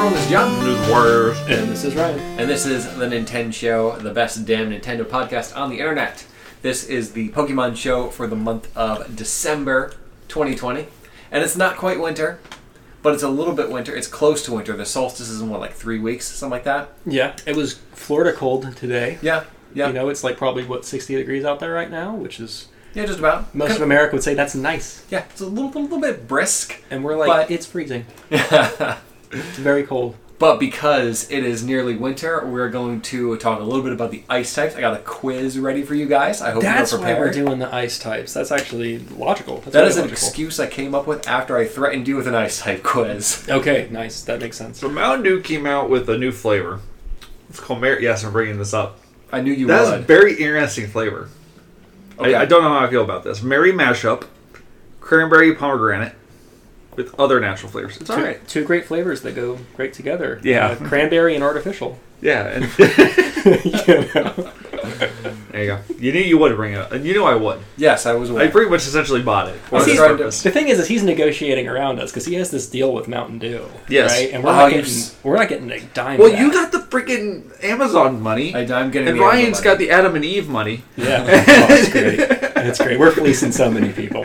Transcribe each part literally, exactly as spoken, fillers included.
everyone, this is John. This is Warriors. And this is Ryan. And this is the Nintendo Show, the best damn Nintendo podcast on the internet. This is the Pokemon show for the month of December twenty twenty. And it's not quite winter, but it's a little bit winter. It's close to winter. The solstice is in, what, like three weeks? Something like that? Yeah, it was Florida cold today. Yeah, yeah. You know, it's like probably, what, sixty degrees out there right now, which is... Yeah, just about. Most kind of America would say that's nice. Yeah, it's a little, little, little bit brisk. And we're like, but, it's freezing. It's very cold. But because it is nearly winter, we're going to talk a little bit about the ice types. I got a quiz ready for you guys. I hope That's you're prepared. why we're doing the ice types. That's actually logical. That's that really is an logical. excuse I came up with after I threatened you with an ice type quiz. Okay, nice. That makes sense. So Mountain Dew came out with a new flavor. It's called Mary. Yes, I'm bringing this up. I knew you That's would. a very interesting flavor. Okay. I, I don't know how I feel about this. Mary mashup, cranberry pomegranate, with other natural flavors. It's Two, alright. two great flavors that go great together. Yeah. Uh, cranberry and artificial. Yeah. And You know? there you go. You knew you would bring it up. And you knew I would. Yes, I was aware. I pretty much essentially bought it. For I was this trying to- purpose. The thing is, is he's negotiating around us because he has this deal with Mountain Dew. Yes. Right? And we're, Oh, not you're getting, s- we're not getting a dime Well, back. you got the freaking Amazon money. I, I'm getting and the Ryan's Amazon got the Adam and Eve money. Yeah. Oh, that's great. That's great. We're fleecing so many people.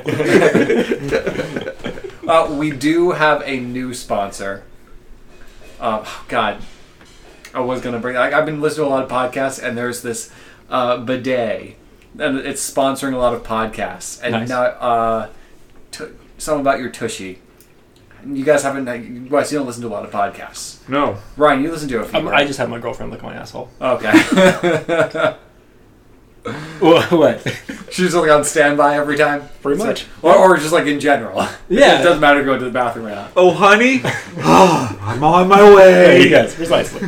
Uh, we do have a new sponsor. Uh, God, I was gonna bring. I, I've been listening to a lot of podcasts, and there's this uh, bidet, and it's sponsoring a lot of podcasts. And Nice. now, uh, t- something about your tushy. You guys haven't. Uh, Wes, you don't listen to a lot of podcasts. No. Ryan, you listen to a few. Um, right? I just have my girlfriend lick my asshole. Okay. What? She's like on standby every time. Pretty It's much. like- or, or just like in general. Yeah. It doesn't matter going to the bathroom or not. Oh, honey? I'm on my There you way. go. Precisely.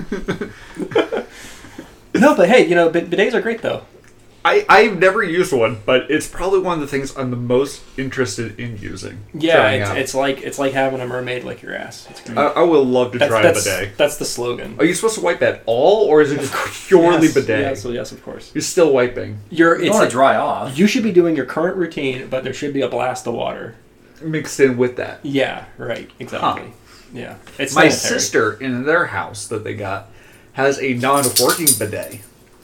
No, but hey, you know, bid- bidets are great though. I, I've never used one, but it's probably one of the things I'm the most interested in using. Yeah, trying it's, out. it's like it's like having a mermaid lick your ass. It's great. I, I would love to that's, try that's, a bidet. that's the slogan. Are you supposed to wipe at all, or is it just purely yes, bidet? Yes, well, yes, of course. You're still wiping. You're. You It's don't want a- to dry off. You should be doing your current routine, but there should be a blast of water. Mixed in with that. Yeah, right. Exactly. Yeah, it's My sanitary. sister, in their house that they got, has a non-working bidet.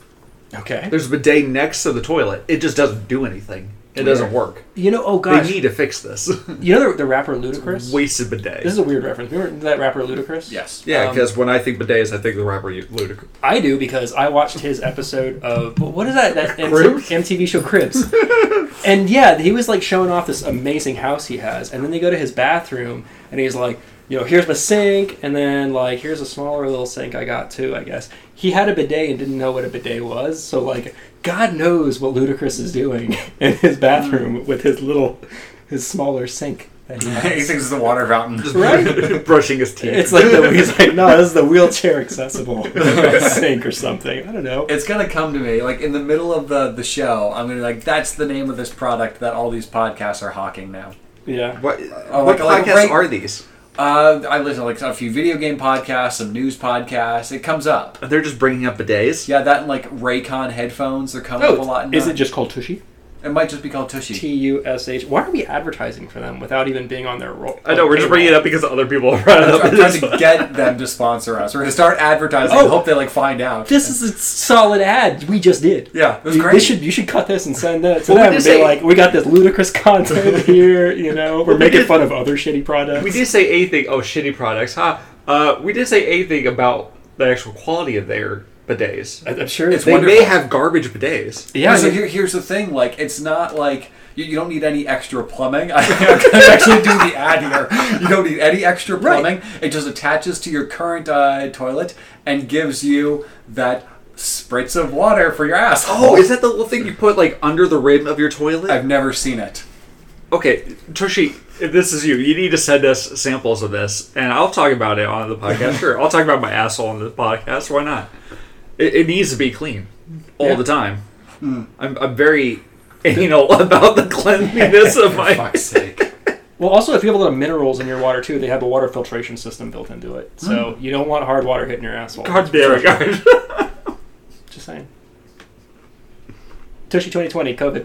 Okay. There's a bidet next to the toilet. It just doesn't do anything. It doesn't work. You know, oh gosh, They need to fix this. you know the, the rapper Ludacris. Wasted bidet. This is a weird reference. Remember that rapper Ludacris? Yes. yeah, um, because when I think bidets, I think the rapper Ludacris. I do because I watched his episode of what is that that Cribs? M T V show Cribs, and yeah, he was like showing off this amazing house he has, and then they go to his bathroom, and he's like, you know, here's my sink, and then like here's a smaller little sink I got too. I guess he had a bidet and didn't know what a bidet was, so like God knows what Ludacris is doing in his bathroom with his little, his smaller sink. That he he has. thinks it's the water fountain. Right? Brushing his teeth. It's like the, he's like, no, this is the wheelchair accessible sink or something. I don't know. It's gonna come to me like in the middle of the, the show. I'm gonna be like, that's the name of this product that all these podcasts are hawking now. Yeah. What, Oh, what like- like podcasts right- are these? Uh, I listen to like a few video game podcasts, some news podcasts. It comes up. They're just bringing up bidets? Yeah, that and like Raycon headphones. They're coming up a lot. Oh, In is that. it just called Tushy? It might just be called Tushy. T U S H. Why are we advertising for them without even being on their roll? I know, we're just bringing it up because other people have brought it I'm, up. I'm trying to get them to sponsor us. We're gonna start advertising. Oh. and hope they like find out. This is a solid ad we just did. yeah, it was You, great. this should, you should cut this and send that to Well, we them did and say- be like, we got this ludicrous content here, you know, we're we making did- fun of other shitty products. We did say anything. Oh, shitty products, huh? Uh, we did say anything about the actual quality of their bidets. I- I'm sure It's They wonderful. may have garbage bidets. Yeah, so I mean, here, here's the thing. Like, it's not like you, you don't need any extra plumbing. I, I'm gonna actually do the ad here. You don't need any extra Right. plumbing. It just attaches to your current uh, toilet and gives you that spritz of water for your asshole. Oh, is that the little thing you put like under the rim of your toilet? I've never seen it. Okay, Tushy, if this is you, you need to send us samples of this, and I'll talk about it on the podcast. Sure, I'll talk about my asshole on the podcast. Why not? It, it needs to be clean all Yeah. the time. I'm, I'm very anal about the cleanliness of For my. fuck's sake. well, also, if you have a lot of minerals in your water, too, they have a water filtration system built into it. So you don't want hard water hitting your asshole. God damn it, guys. Just saying. Tushy twenty twenty, COVID.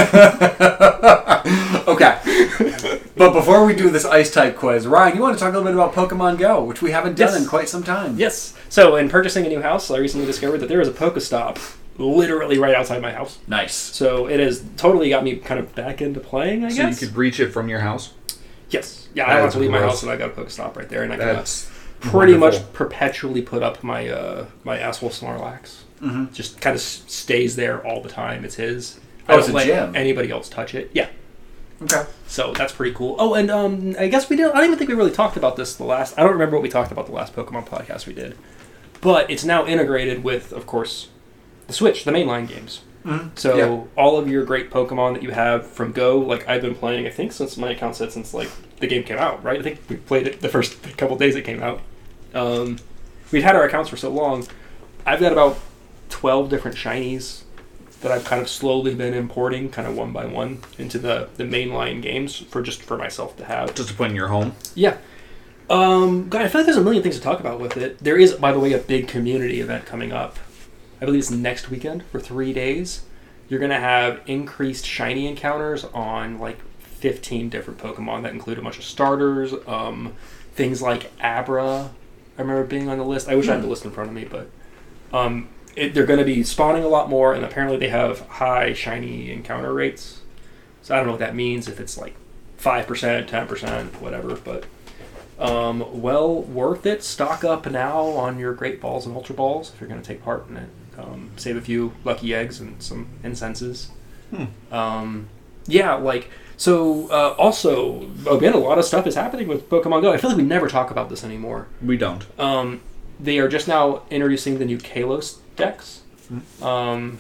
Okay. But before we do this ice type quiz, Ryan, you want to talk a little bit about Pokemon Go, which we haven't done Yes. in quite some time. Yes. So, in purchasing a new house, I recently discovered that there is a Pokestop literally right outside my house. Nice. So, it has totally got me kind of back into playing, I So guess. you could reach it from your house? Yes. Yeah, I don't have That's to leave my gross. house and I got a Pokestop right there, and I can uh, That's pretty wonderful. much perpetually put up my uh, my Asshole Snorlax. Mm-hmm. Just kind of s- stays there all the time. It's his. Oh, I it's don't a let gem. anybody else touch it. Yeah. Okay. So that's pretty cool. Oh, and um, I guess we did. I don't even think we really talked about this the last. I don't remember what we talked about the last Pokemon podcast we did, but it's now integrated with, of course, the Switch, the mainline games. Mm-hmm. So Yeah. all of your great Pokemon that you have from Go, like I've been playing, I think since my account said since like the game came out, right? I think we played it the first couple days it came out. Um, we've had our accounts for so long. I've got about twelve different shinies that I've kind of slowly been importing, kind of one by one, into the, the mainline games for just for myself to have. Just to put in your home? Yeah. Um, God, I feel like there's a million things to talk about with it. There is, by the way, a big community event coming up. I believe it's next weekend for three days. You're going to have increased shiny encounters on like fifteen different Pokemon that include a bunch of starters, um, things like Abra. I remember being on the list. I wish I had the list in front of me, but um, it, they're going to be spawning a lot more, and apparently they have high shiny encounter rates. So I don't know what that means, if it's like five percent, ten percent, whatever, but um, well worth it. Stock up now on your Great Balls and Ultra Balls if you're going to take part in it. Um, save a few lucky eggs and some incenses. Hmm. Um, yeah, like, so uh, also, again, a lot of stuff is happening with Pokemon Go. I feel like we never talk about this anymore. We don't. Um, they are just now introducing the new Kalos decks. Hmm. Um,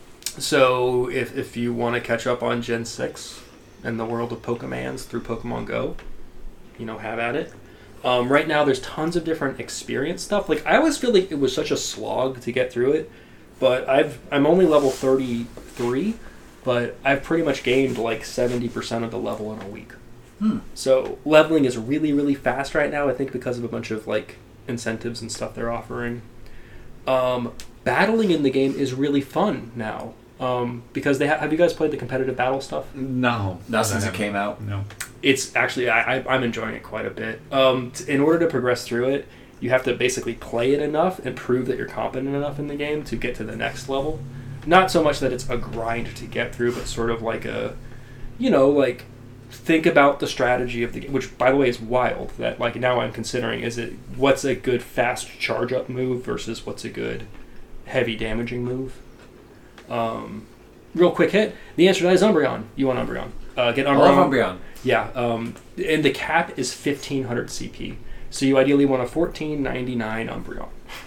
so if, if you want to catch up on Gen six and the world of Pokemans through Pokemon Go, you know, have at it. Um, right now, there's tons of different experience stuff. Like, I always feel like it was such a slog to get through it, but I've I'm only level thirty-three, but I've pretty much gained like seventy percent of the level in a week. Hmm. So leveling is really, really fast right now, I think because of a bunch of like incentives and stuff they're offering. Um, battling in the game is really fun now. Um, because they ha- have you guys played the competitive battle stuff? No. Not since I it came out. No. It's actually I, I, I'm enjoying it quite a bit. Um, t- in order to progress through it, you have to basically play it enough and prove that you're competent enough in the game to get to the next level. Not so much that it's a grind to get through, but sort of like a, you know, like think about the strategy of the game, which by the way is wild. That like now I'm considering is it what's a good fast charge up move versus what's a good heavy damaging move. Um, real quick hit. The answer to that is Umbreon. You want Umbreon? Uh, get I Umbreon. love Umbreon. Yeah, um, and the cap is fifteen hundred C P. So you ideally want a fourteen ninety-nine Umbreon.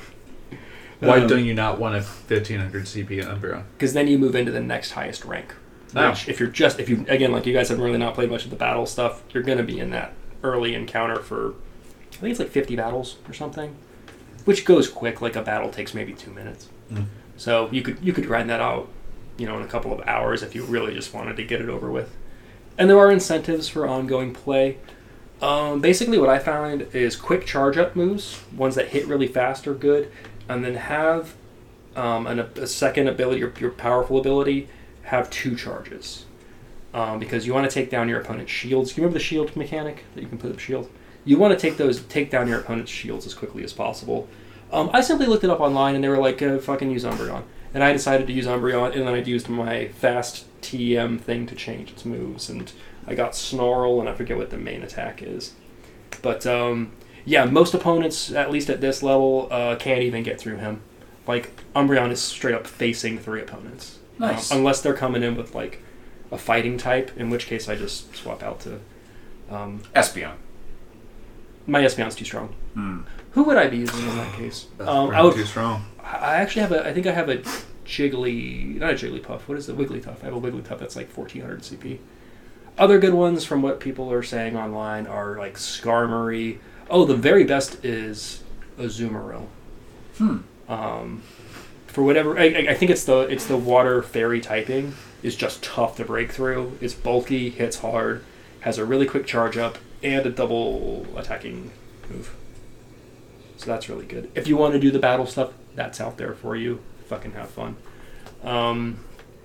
Why Um, don't you not want a fifteen hundred C P Umbreon? Because then you move into the next highest rank. Oh. Which, if you're just, if you, again, like you guys have really not played much of the battle stuff, you're going to be in that early encounter for, I think it's like fifty battles or something. Which goes quick, like a battle takes maybe two minutes. Mm. So you could you could grind that out, you know, in a couple of hours if you really just wanted to get it over with. And there are incentives for ongoing play. Um, basically, what I found is quick charge-up moves, ones that hit really fast are good, and then have um, an, a second ability, your, your powerful ability, have two charges. Um, because you want to take down your opponent's shields. You remember the shield mechanic that you can put up shield? You want to take those, take down your opponent's shields as quickly as possible. Um, I simply looked it up online, and they were like, uh, fucking use Umbreon. And I decided to use Umbreon, and then I used my fast T M thing to change its moves, and I got Snarl, and I forget what the main attack is. But, um, yeah, most opponents, at least at this level, uh, can't even get through him. Like, Umbreon is straight up facing three opponents. Nice. Um, unless they're coming in with, like, a fighting type, in which case I just swap out to... Um, Espeon. my Espeon's too strong. Hmm. Who would I be using in that case? That's Um, probably I would. too strong. I actually have a. I think I have a Jiggly. Not a Jigglypuff. What is the Wigglytuff? I have a Wigglytuff that's like fourteen hundred C P. Other good ones from what people are saying online are like Skarmory. Oh, the very best is Azumarill. Hmm. Um, for whatever, I, I think it's the it's the water fairy typing is just tough to break through. It's bulky, hits hard, has a really quick charge up, and a double attacking move. So that's really good. If you want to do the battle stuff, that's out there for you. Fucking have fun. Um,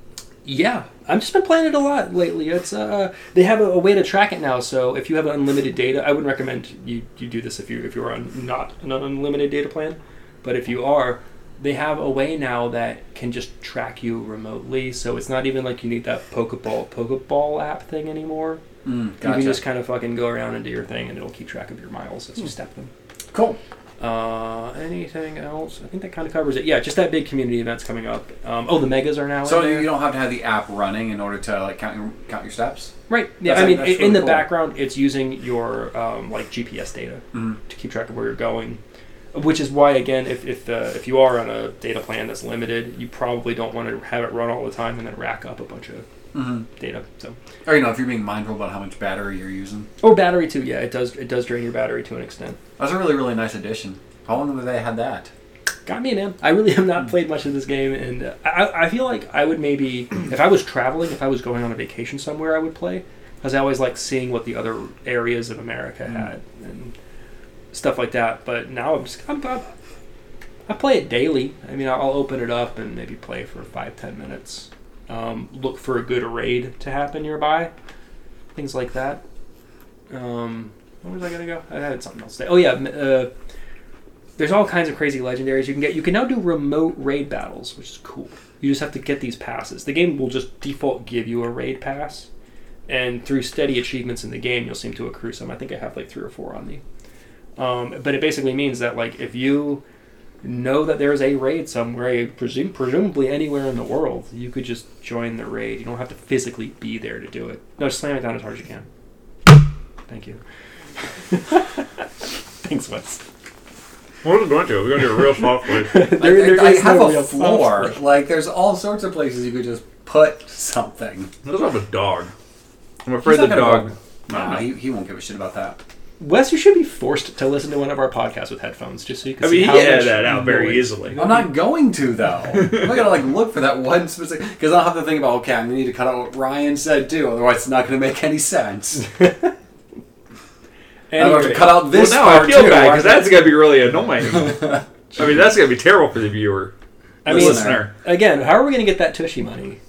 Yeah, I've just been playing it a lot lately. It's uh, they have a, a way to track it now. So if you have unlimited data, I wouldn't recommend you, you do this if you if you're on not an unlimited data plan. But if you are, they have a way now that can just track you remotely. So it's not even like you need that Pokeball Pokeball app thing anymore. Mm, gotcha. You can just kind of fucking go around and do your thing, and it'll keep track of your miles as you step them. Cool. Uh, anything else? I think that kind of covers it. Yeah, just that big community events coming up. Um, oh, the megas are now. So in there. you don't have to have the app running in order to like count your count your steps. Right. Yeah. That's I like- mean, that's in really the cool. background, it's using your um, like G P S data Mm-hmm. to keep track of where you're going. Which is why, again, if if uh, if you are on a data plan that's limited, you probably don't want to have it run all the time and then rack up a bunch of Mm-hmm. data. So, Or you know, if you're being mindful about how much battery you're using. or battery too. Yeah, it does it does drain your battery to an extent. That's a really really nice addition. How long have they had that? Got me, man. I really have not played much of this game, and uh, I, I feel like I would maybe, if I was traveling, if I was going on a vacation somewhere, I would play, because I always like seeing what the other areas of America had and stuff like that. But now I'm just, I'm, I'm, I play it daily. I mean, I'll open it up and maybe play for five, ten minutes. Um, look for a good raid to happen nearby, things like that. Um, where was I gonna go? I had something else to say. Oh yeah. Uh, There's all kinds of crazy legendaries you can get. You can now do remote raid battles, which is cool. You just have to get these passes. The game will just default give you a raid pass. And through steady achievements in the game, you'll seem to accrue some. I think I have like three or four on me. Um, but it basically means that like if you know that there's a raid somewhere, presum- presumably anywhere in the world, you could just join the raid. You don't have to physically be there to do it. No, just slam it down as hard as you can. Thank you. Thanks, Wes. What are we going to? We're going to do it real softly. There- I, I there is have no a real floor. software. Like there's all sorts of places you could just put something. Let's have a dog. I'm afraid He's the not gonna dog. go- No, he, he won't give a shit about that. Wes, you should be forced to listen to one of our podcasts with headphones, just so you can I see mean, he how can edit much that out very noise- easily. I'm not going to though. I'm gonna like look for that one specific because I'll have to think about okay, I'm gonna need to cut out what Ryan said too, otherwise it's not gonna make any sense. I'm gonna have to Anyway, cut out this well, now part I feel too. bad because that's going to be really annoying. I mean, that's going to be terrible for the viewer. I the mean, listener. again, how are we going to get that Tushy money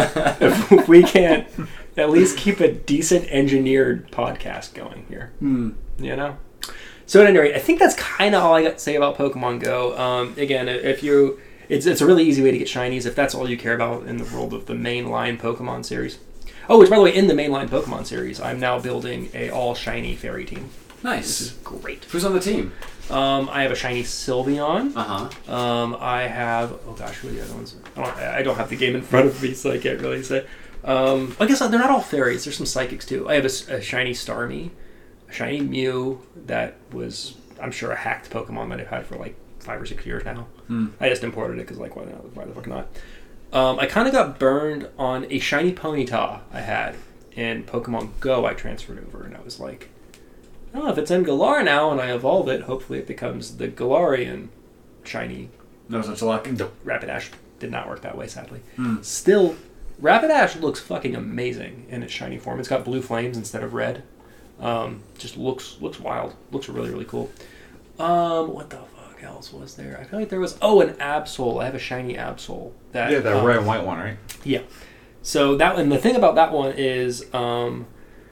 if we can't at least keep a decent engineered podcast going here? Hmm. You know? So at any rate, I think that's kind of all I got to say about Pokemon Go. Um, again, if you, it's it's a really easy way to get shinies if that's all you care about in the world of the mainline Pokemon series. Oh, which by the way, in the mainline Pokemon series, I'm now building a all shiny fairy team. This is Nice. great. Who's on the team? Um, I have a shiny Sylveon. Uh huh. Um, I have. Oh gosh, who are the other ones? I don't. I don't have the game in front of me, so I can't really say. Um, I guess they're not all fairies. There's some psychics too. I have a, s- a shiny Starmie, a shiny Mew that was, I'm sure, a hacked Pokemon that I've had for like five or six years now. Hmm. I just imported it because like why not? Why the fuck not? Um, I kind of got burned on a shiny Ponyta I had in Pokemon Go. I transferred over, and I was like, oh, if it's in Galar now, and I evolve it, hopefully it becomes the Galarian shiny. No such luck. Rapidash did not work that way, sadly. Hmm. Still, Rapidash looks fucking amazing in its shiny form. It's got blue flames instead of red. Um, just looks looks wild. Looks really really cool. Um, what the fuck else was there? I feel like there was oh an Absol. I have a shiny Absol. That Yeah, that um, red and white one, right? Yeah. So that one, the thing about that one is, um,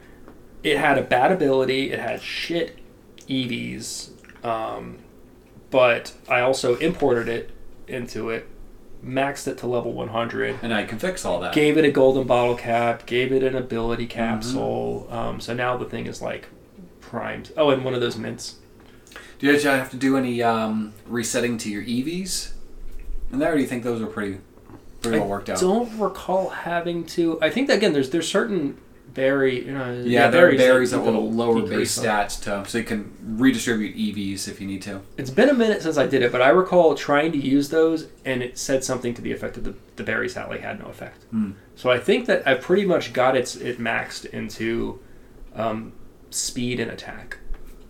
it had a bad ability. It had shit E Vs, um, but I also imported it into it, maxed it to level one hundred, And I can fix all that. gave it a golden bottle cap, gave it an ability capsule. Um, so now the thing is like primed. Oh, and one of those mints. Do you have to do any um, resetting to your E Vs? And there, or do you think those are pretty, pretty well worked out? I don't recall having to. I think that again, there's there's certain berry. You know, Yeah, there are berries berries that that will lower decrease base them. stats to, so you can redistribute E Vs if you need to. It's been a minute since I did it, but I recall trying to use those, and it said something to the effect that the, the berries had like had no effect. Hmm. So I think that I pretty much got its it maxed into um, speed and attack.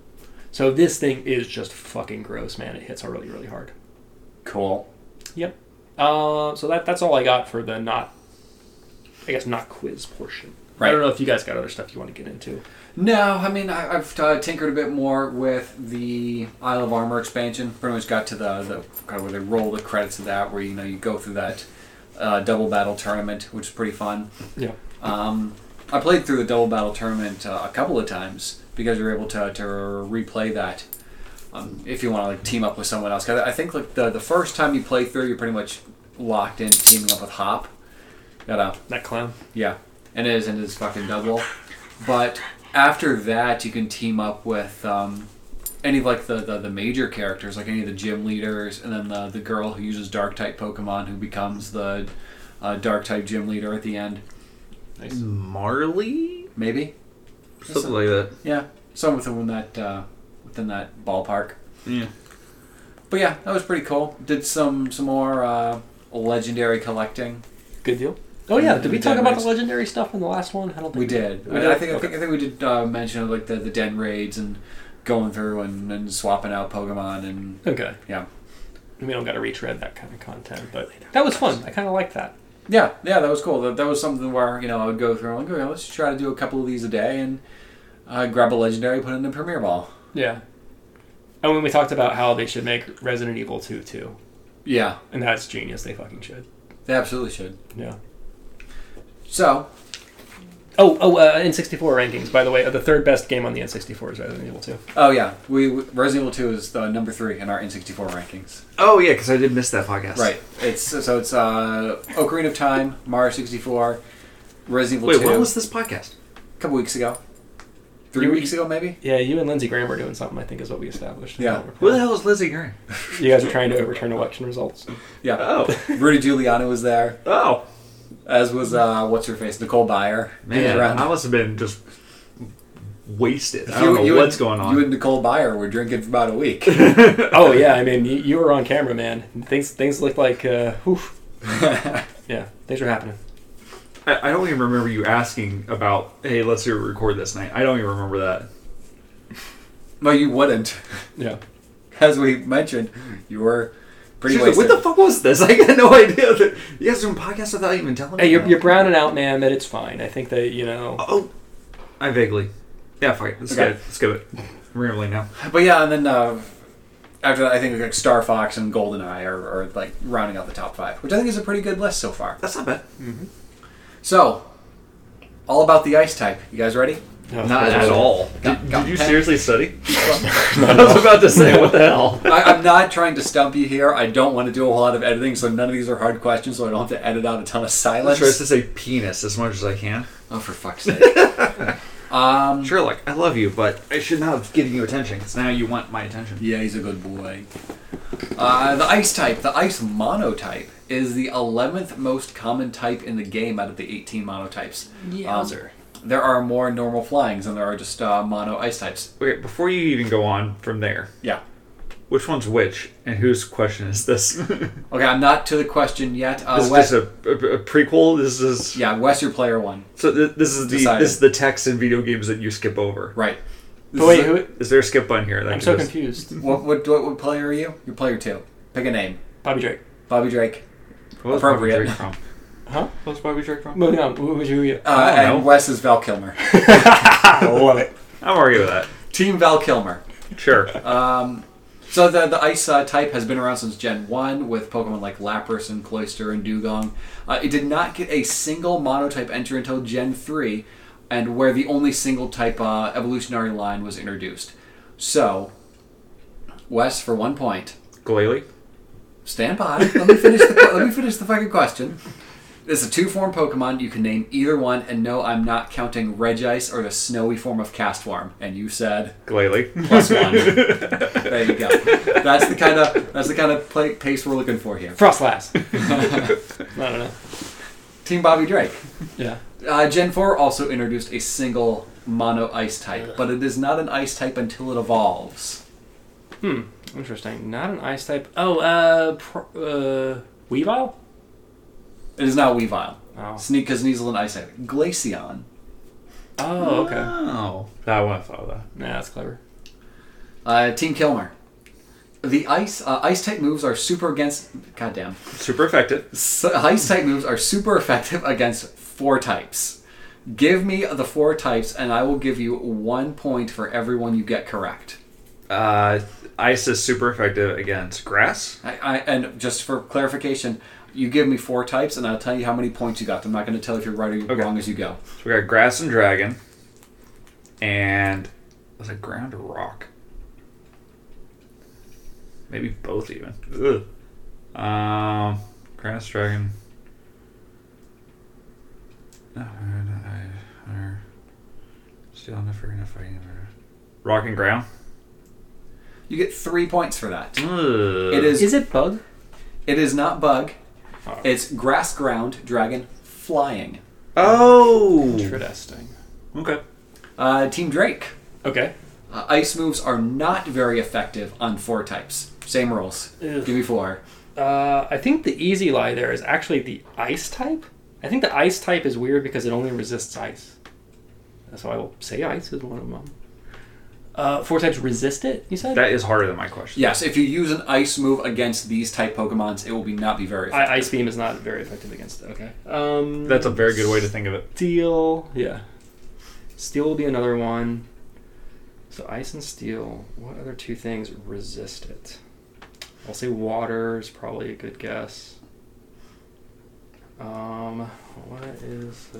So this thing is just fucking gross, man. It hits really, really hard. Cool. Yep. Uh, so that that's all I got for the not, I guess not quiz portion. Right. I don't know if you guys got other stuff you want to get into. No, I mean, I, I've uh, tinkered a bit more with the Isle of Armor expansion. Pretty much got to the, the kind of where they roll the credits of that, where you know you go through that uh, Double Battle Tournament, which is pretty fun. Yeah. Um, I played through the Double Battle Tournament uh, a couple of times because you're able to to replay that um, if you want to like team up with someone else. 'Cause I think like the the first time you play through, you're pretty much locked in teaming up with Hop. Gotta That clown. yeah, and it is and it is fucking double. But after that, you can team up with um, any of like the, the, the major characters, like any of the gym leaders, and then the the girl who uses Dark type Pokemon, who becomes the uh, Dark type gym leader at the end. Nice. Marley? Maybe. Something like that. Yeah, some within that uh, within that ballpark. Yeah. But yeah, that was pretty cool. Did some some more uh, legendary collecting. Good deal. Oh yeah, did we The talk Den about raids. the legendary stuff in the last one? I don't think We did. We I, did? I think I Okay. think I think we did uh, mention like the, the den raids and going through and, and swapping out Pokemon and Okay. yeah. We don't got to retread that kind of content, but that was fun. I kind of liked that. Yeah, yeah, that was cool. That, that was something where, you know, I would go through and like, okay, let's try to do a couple of these a day and uh, grab a legendary, put it in the Premier Ball. Yeah. And when we talked about how they should make Resident Evil two too, Yeah, and that's genius. They fucking should. they absolutely should. Yeah. So, Oh, oh, uh, N sixty-four rankings. By the way, the third best game on the N sixty-four is Resident Evil two. oh yeah, we, we Resident Evil two is the number three in our N sixty-four rankings. Oh, yeah, because I did miss that podcast. Right. It's so it's uh, Ocarina of Time, Mario sixty-four, Resident Evil Wait, two. when was this podcast? A couple weeks ago. Three You- weeks ago, maybe. Yeah, you and Lindsey Graham were doing something. I think is what we established. Yeah. Who the hell is Lizzie Graham? You guys are trying to overturn election results. Yeah. Oh. Rudy Giuliani was there, Oh. as was uh, what's her face, Nicole Byer. She was Man, around. I must have been just wasted. I You- don't know you what's and- going on. You and Nicole Byer were drinking for about a week. Oh yeah, I mean you, you were on camera, man. Things things looked like, uh, oof. Yeah, things were happening. I, I don't even remember you asking about, hey, let's do a record this night. I don't even remember that. No, you wouldn't. Yeah. As we mentioned, you were pretty She's like, wasted. what the fuck was this? I got no idea that you guys doing podcasts without even telling me. Hey, you're you're browning out, man. But it's fine. I think that you know. Oh, I vaguely. Yeah, fuck it. Let's Okay. get it. Let's get it. I'm rambling now. But yeah, and then uh, after that, I think like Star Fox and GoldenEye are, are like rounding out the top five, which I think is a pretty good list so far. That's not bad. So, all about the ice type. You guys ready? No, Not of course at not. all. Got- Did, got did you pen. seriously study? I was about to say, what the hell? I, I'm not trying to stump you here. I don't want to do a whole lot of editing, so none of these are hard questions, so I don't have to edit out a ton of I silence. tries to say penis as much as I can. Oh, for fuck's sake. um, Sherlock, I love you, but I should not have given you attention, because now you want my attention. Yeah, he's a good boy. Uh, the ice type, the ice monotype, is the eleventh most common type in the game out of the eighteen monotypes. Yowzer. There are more normal flyings than there are just uh, mono ice types. Okay, before you even go on from there, Yeah. which one's which, and whose question is this? Okay, I'm not to the question yet. Uh, this is Wes, just a, a, a prequel? This is... yeah, Wes, your player one. So th- this is the Decided. this is the text in video games that you skip over. Right. This But wait, is a- who? Is there a skip button here? That I'm can so just- confused. What, what, what, what player are you? You're player two. Pick a name. Bobby Drake. Bobby Drake. What was Appropriate. Bobby Drake from? Huh? What was Bobby Drake from? Moving on. Who was you? Uh, I don't and know. Wes is Val Kilmer. I love it. I'm alright with that. Team Val Kilmer. Sure. Um, so the the ice uh, type has been around since Gen one with Pokemon like Lapras and Cloyster and Dugong. Uh, it did not get a single monotype entry until Gen three, and where the only single type uh, evolutionary line was introduced. So, Wes, for one point, Glalie? stand by. Let me finish the let me finish the fucking question. It's a two-form Pokemon. You can name either one, and no, I'm not counting Regice or the snowy form of Castform. And you said Glalie. plus one. There you go. That's the kind of that's the kind of play, pace we're looking for here. Frostlass. I don't know. Team Bobby Drake. Yeah. Uh, Gen four also introduced a single mono ice type, but it is not an ice type until it evolves. Hmm. Interesting. Not an ice type. Oh, uh, pro, uh, Weavile? It is not Weavile. Oh. Sneak Sneasel and ice type. Glaceon. Oh, okay. Oh. I want to follow that. Nah, that's clever. Uh, Team Kilmer. The ice uh, ice type moves are super against. Goddamn. Super effective. So, ice type moves are super effective against four types. Give me the four types, and I will give you one point for every one you get correct. Uh, ice is super effective against grass. I, I, and just for clarification, You give me four types, and I'll tell you how many points you got. I'm not going to tell if you're right or Okay. wrong as you go. So we got grass and dragon. And was it ground or rock? Maybe both even. Ugh. Um, grass, dragon. No, no, I, or still enough for enough fighting. Rock and ground. You get three points for that. Ugh. It is. Is it bug? It is not bug. Oh. It's grass, ground, dragon, flying. Oh. Interesting. Okay. Uh, Team Drake. Okay. Uh, ice moves are not very effective on four types. Same rules. Ugh. Give me four. Uh, I think the easy lie there is actually the ice type. I think the ice type is weird because it only resists ice. So I will say ice is one of them. Uh, four types resist it, you said? That is harder than my question. Yes, if you use an ice move against these type Pokemons, it will be not be very effective. I, ice beam is not very effective against it. Okay. Um, That's a very good way to think of it. Steel. Yeah. Steel will be another one. So ice and steel. What other two things resist it? I'll say water is probably a good guess. Um, what is the...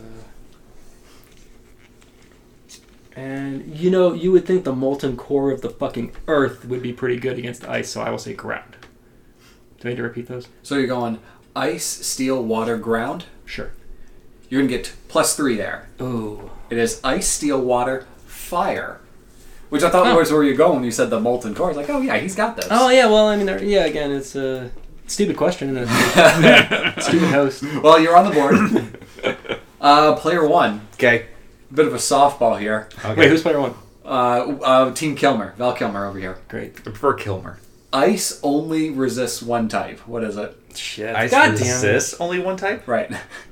And, you know, you would think the molten core of the fucking earth would be pretty good against ice, so I will say ground. Do I need to repeat those? So you're going ice, steel, water, ground. Sure. You're going to get plus three there. Ooh. It is ice, steel, water, fire. Which I thought Oh. was where you're going when you said the molten core. I was like, oh yeah, he's got this. Oh, yeah, well, I mean, there- yeah, again, it's a stupid question and a stupid host. Well, you're on the board. uh, player one. Okay. Bit of a softball here. Okay. Wait, who's player one? Uh, uh, Team Kilmer. Val Kilmer over here. Great. I prefer Kilmer. Ice only resists one type. What is it? Shit. Ice God damn it. resists only one type? Right.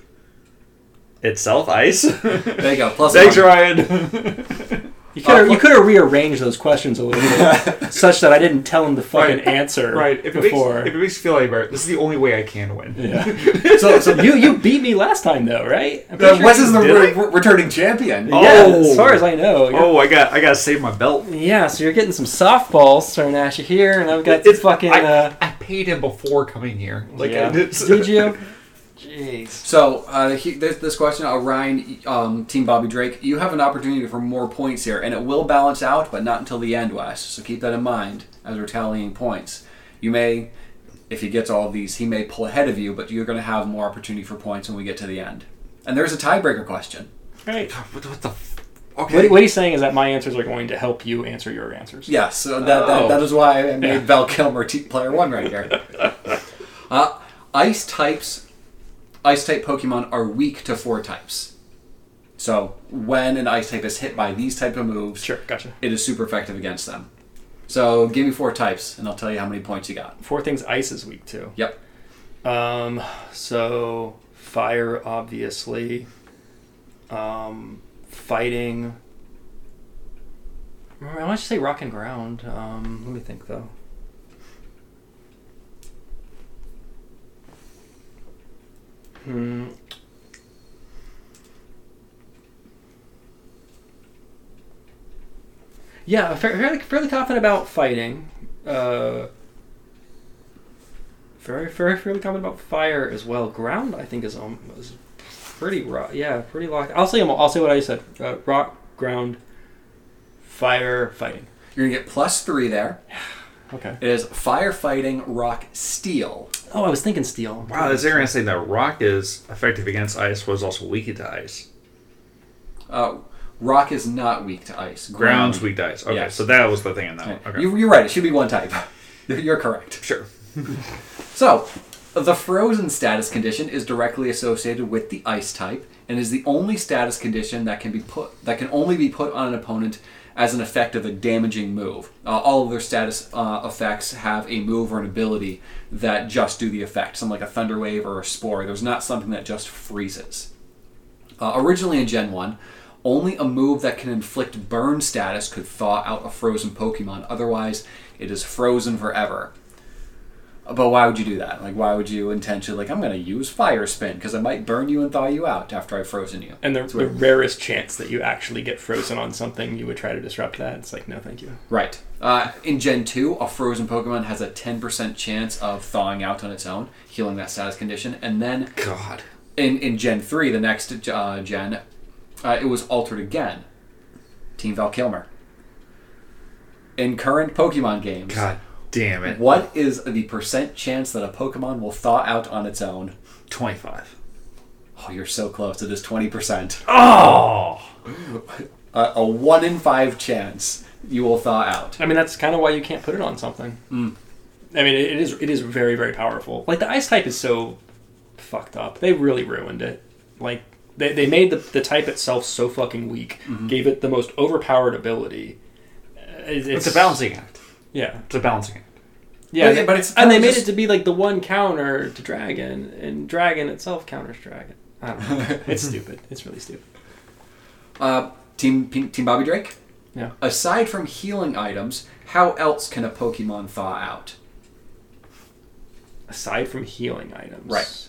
Itself, ice? There you go. Plus Thanks, one. Ryan. You could have you could have rearranged those questions a little bit, such that I didn't tell him the fucking Right. answer Right. If it, before. makes, if it makes you feel like better, this is the only way I can win. Yeah. So, so you you beat me last time though, right? I'm uh, pretty sure Wes you is the did re- I? re- returning champion. Oh. Yeah, as far as I know. You're- Oh, I got I got to save my belt. Yeah, so you're getting some softballs thrown at you here, and I've got It's- fucking. I, uh, I paid him before coming here. Like yeah. I did. Did you? Jeez. So, uh, he, this, this question, uh, Ryan, um, Team Bobby Drake, you have an opportunity for more points here, and it will balance out, but not until the end, Wes. So keep that in mind as we're tallying points. You may, if he gets all of these, he may pull ahead of you, but you're going to have more opportunity for points when we get to the end. And there's a tiebreaker question. Right. What, what the? F- okay. What, what he's saying is that my answers are going to help you answer your answers. Yes, so that, that, Oh. that is why I made Yeah. Val Kilmer t- player one right here. uh, ice types, ice type Pokemon are weak to four types. So when an ice type is hit by these type of moves, Sure, gotcha. it is super effective against them. So give me four types, and I'll tell you how many points you got. Four things ice is weak to. Yep. Um, so fire, obviously. Um, fighting. I want to say rock and ground. Um, let me think though. Hmm. Yeah, fa- fairly, fairly confident about fighting. Uh, very, very, fairly confident about fire as well. Ground, I think, is um, is pretty rock. Yeah, pretty locked. I'll say 'em all. I'll say what I said: uh, rock, ground, fire, fighting. You're going to get plus three there. Okay. It is firefighting, rock, steel. Oh, I was thinking steel. Wow, is there saying that rock is effective against ice, was also weak to ice? Uh, rock is not weak to ice. Ground's weak to ice. Okay, Yes. so that was the thing in that Okay. one. Okay. You, you're right. It should be one type. You're correct. Sure. So, the frozen status condition is directly associated with the ice type and is the only status condition that can be put that can only be put on an opponent as an effect of a damaging move. Uh, all of their status uh, effects have a move or an ability that just do the effect, something like a Thunder Wave or a Spore. There's not something that just freezes. Uh, originally in Gen one, only a move that can inflict burn status could thaw out a frozen Pokemon. Otherwise, it is frozen forever. But why would you do that? Like, why would you intentionally, like, I'm going to use Fire Spin because I might burn you and thaw you out after I've frozen you. And the, That's the weird. rarest chance that you actually get frozen on something, you would try to disrupt that. It's like, no, thank you. Right. Uh, in Gen two, a frozen Pokemon has a ten percent chance of thawing out on its own, healing that status condition. And then God. in, in Gen three, the next uh, gen, uh, it was altered again. Team Valkilmer. In current Pokemon games, God damn it. what is the percent chance that a Pokemon will thaw out on its own? twenty-five. Oh, you're so close. It is twenty percent. Oh! Uh, a one in five chance you will thaw out. I mean, that's kind of why you can't put it on something. Mm. I mean, it is it is very, very powerful. Like, the ice type is so fucked up. They really ruined it. Like, they, they made the, the type itself so fucking weak, Mm-hmm. gave it the most overpowered ability. Uh, It's, It's a balancing act. Yeah. It's a balancing act. Yeah, But- they- but it's and they kinda made just- it to be like the one counter to Dragon, and Dragon itself counters Dragon. I don't know. It's stupid. It's really stupid. Uh, team Team Bobby Drake? Yeah. Aside from healing items, how else can a Pokemon thaw out? Aside from healing items. Right.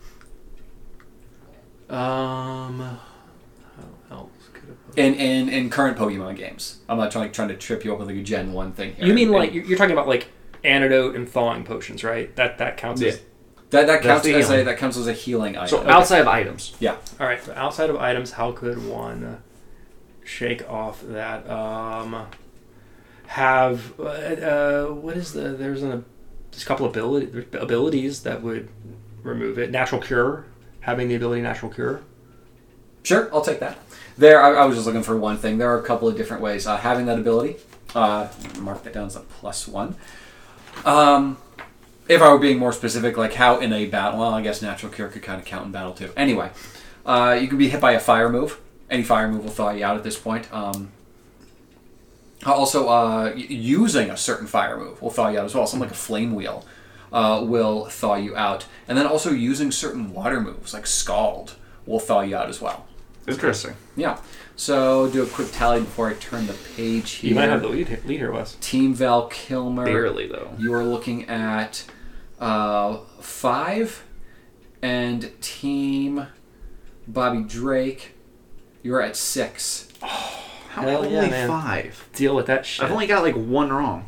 Um, how else could a In, in in current Pokemon games. I'm not trying, trying to trip you up with like a Gen one thing here. You mean And like you're you're talking about like antidote and thawing potions, right? That that counts as. Yeah. that that counts the as a healing. that counts as a healing item. So Okay. outside of items. yeah. All right. So outside of items, how could one shake off that? Um, have uh, uh, what is the? There's a there's a couple of ability, abilities that would remove it. Natural cure, having the ability natural cure. Sure, I'll take that. There, I, I was just looking for one thing. There are a couple of different ways. Uh, having that ability, uh, mark that down as a plus one. Um, if I were being more specific, like how in a battle, well, I guess Natural Cure could kind of count in battle too. Anyway, uh, you can be hit by a fire move. Any fire move will thaw you out at this point. Um, also, uh, y- using a certain fire move will thaw you out as well. Something like a Flame Wheel uh, will thaw you out. And then also using certain water moves, like Scald, will thaw you out as well. Interesting. Yeah. So do a quick tally before I turn the page here. You might have the lead here, lead here, Wes. Team Val Kilmer. Barely, though. You are looking at uh, five, and Team Bobby Drake. You're at six. How Hell only yeah, man. five? Deal with that shit. I've only got like one wrong.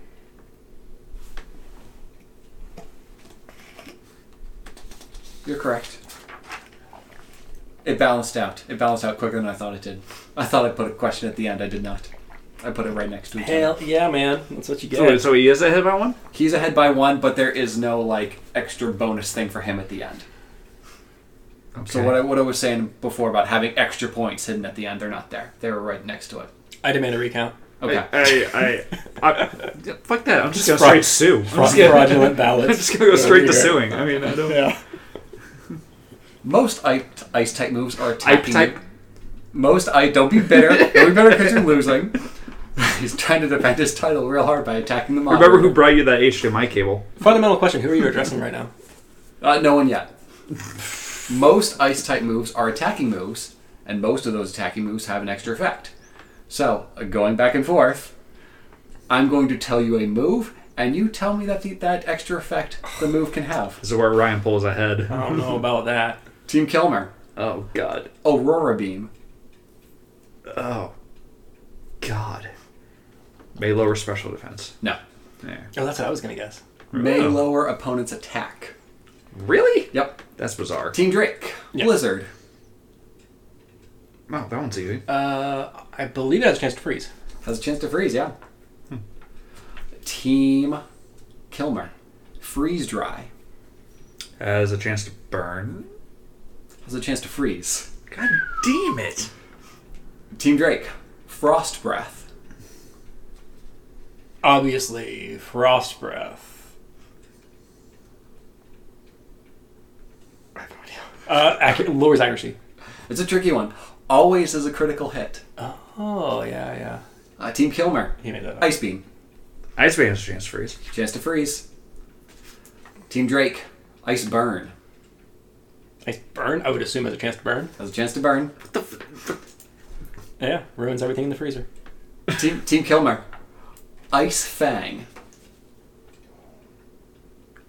You're correct. It balanced out. It balanced out quicker than I thought it did. I thought I put a question at the end. I did not. I put it right next to each other. Hell yeah, man. That's what you get. So, so he is ahead by one? He's ahead by one, but there is no like extra bonus thing for him at the end. So what I, what I was saying before about having extra points hidden at the end, they're not there. They're right next to it. I demand a recount. Okay. I, I, I, I fuck that. I'm just, Just going fraud- straight sue. I'm Fra- just gonna, fraudulent ballots. I'm just gonna go Yeah, straight to you're- suing. I mean, I don't. Yeah. Most ice, ice type moves are attacking. type- Most I don't be bitter. Don't be bitter because you're losing. He's trying to defend his title real hard by attacking the mob. Remember who brought you that H D M I cable? Fundamental question: who are you addressing right now? Uh, no one yet. Most ice type moves are attacking moves, and most of those attacking moves have an extra effect. So, uh, going back and forth, I'm going to tell you a move, and you tell me that the, that extra effect the move can have. This is where Ryan pulls ahead. I don't know about that. Team Kilmer, Oh God. Aurora Beam. Oh God. May lower special defense. No. Yeah. Oh, that's what I was gonna guess. May Oh. lower opponent's attack. Really? Yep. That's bizarre. Team Drake, Yeah. Blizzard. Oh, that one's easy. Uh, I believe it has a chance to freeze. Has a chance to freeze, yeah. Team Kilmer, Freeze Dry. Has a chance to burn. Has a chance to freeze. God damn it! Team Drake, Frost Breath. Obviously, frost breath. I have no idea. Uh, ac- lowers accuracy. It's a tricky one. Always is a critical hit. Oh yeah, yeah. Uh, Team Kilmer, He made that up. Ice Beam. Ice Beam has a chance to freeze. Chance to freeze. Team Drake, Ice Burn. Nice burn. I would assume has a chance to burn. Has a chance to burn. What the? F- Yeah, ruins everything in the freezer. Team Team Kilmer, Ice Fang.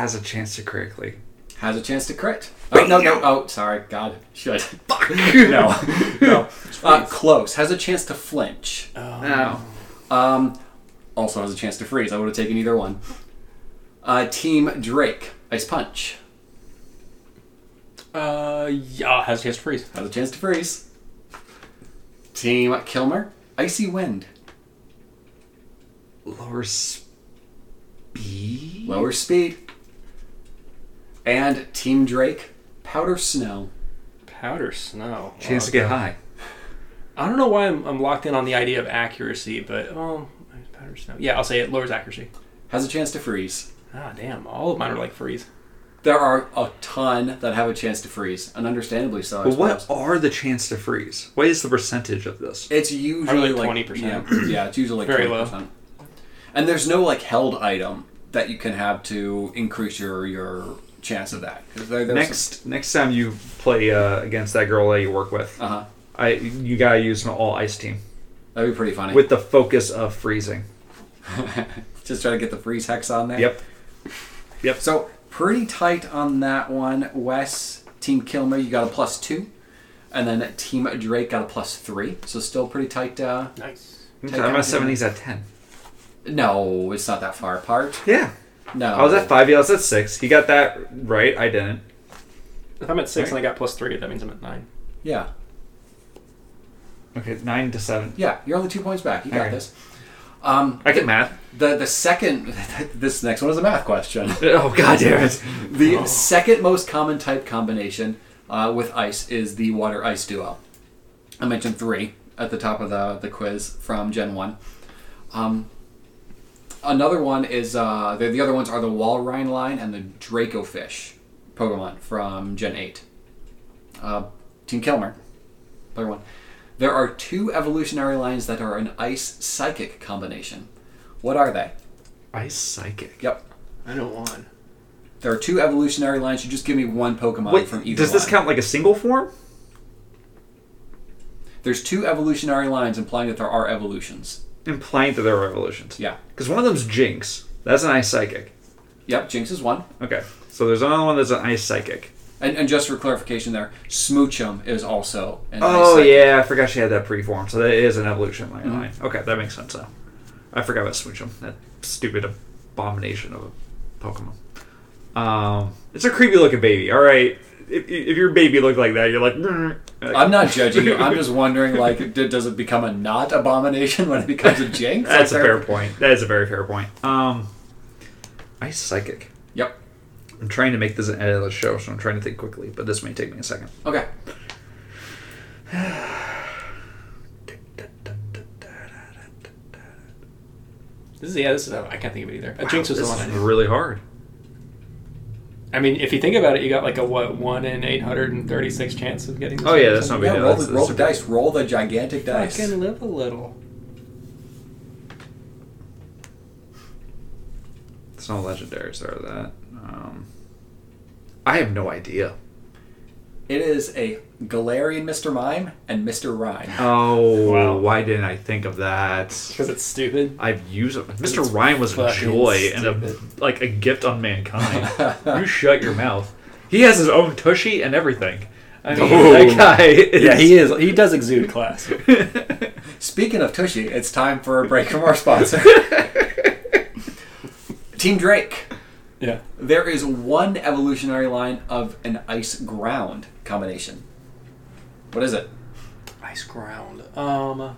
has a chance to critically. Has a chance to crit. Oh, no, no. Oh, sorry. God. Shit. Fuck. No. No. Uh, close. Has a chance to flinch. Oh. Um, also has a chance to freeze. I would have taken either one. Uh, Team Drake. Ice Punch. Uh, yeah, has a chance to freeze. Has a chance to freeze. Team Kilmer. Icy Wind. Lower speed? Lower speed. And Team Drake. Powder Snow. Powder Snow. Chance Oh, to get God. high. I don't know why I'm, I'm locked in on the idea of accuracy, but, oh, powder snow. Yeah, I'll say it lowers accuracy. Has a chance to freeze. Ah, damn. All of mine are like freeze. There are a ton that have a chance to freeze, and understandably so. I But what suppose. are the chance to freeze? What is the percentage of this? It's usually Probably like like twenty percent. Yeah, yeah, it's usually like Very twenty percent. And there's no like held item that you can have to increase your your chance of that. 'Cause there- there's Next next time you play uh, against that girl that you work with, some- uh-huh. I you gotta use an all ice team That'd be pretty funny. with the focus of freezing. Just try to get the freeze hex on there. Yep. Yep. So pretty tight on that one. Wes, Team Kilmer, you got a plus two. And then Team Drake got a plus three. So still pretty tight. Uh, Nice. Take I'm out at seventies at ten. no, it's not that far apart. Yeah. No. I was at five, yeah, I was at six. He got that right, I didn't. If I'm at six and I got plus three, that means I'm at nine. Yeah. Okay, nine to seven. Yeah, you're only two points back. You got Alright. this. Um, I get math. The the second, this next one is a math question. Oh god damn it. The second most common type combination uh, with ice is the water ice duo. I mentioned three at the top of the, the quiz from Gen one. Um, another one is, uh, the, the other ones are the Walrein line and the Dracofish Pokemon from Gen eight. Uh, Team Kilmer, player one. There are two evolutionary lines that are an ice psychic combination. What are they? Ice psychic. Yep. I know one. There are two evolutionary lines. You just give me one Pokemon Wait, from either does this line. count like a single form? There's two evolutionary lines implying that there are evolutions. Implying that there are evolutions. Yeah. Because one of them's Jinx. That's an ice psychic. Yep, Jinx is one. Okay. So there's another one that's an ice psychic. And, and just for clarification there, Smoochum is also an ice Oh psychic. yeah, I forgot she had that preform. So that is an evolution line. Mhm. line. Okay, that makes sense though. I forgot about Smoochum. That stupid abomination of a Pokemon. Um, it's a creepy looking baby. All right, if, if your baby looked like that, you're like. "Grr." I'm not judging you. I'm just wondering, like, d- does it become a not abomination when it becomes a Jinx? That's Like, a there- fair point. That is a very fair point. Um, ice psychic. Yep. I'm trying to make this an edit of the show, so I'm trying to think quickly, but this may take me a second. Okay. This is yeah. This is I can't think of it either. A Wow, Jinx was the this one I is knew. really hard. I mean, if you think about it, you got like a what one in eight hundred and thirty-six chance of getting. This Oh, yeah, or that's something. not Yeah, big. roll that's- the, roll that's the a- dice. Roll the gigantic dice. Fucking live a little. It's no legendaries are that. Um, I have no idea. It is a Galarian Mister Mime and Mister Rhyme. Oh, Wow. why didn't I think of that? Because it's stupid. I've used it. Mister It's Rhyme was a fucking joy and a, stupid. like a gift on mankind. You shut your mouth. He has his own tushy and everything. I mean, Oh. that guy. Is, Yeah, he is. He does exude class. Speaking of Tushy, it's time for a break from our sponsor. Team Drake. Yeah. There is one evolutionary line of an ice ground combination. What is it? Ice ground. Um.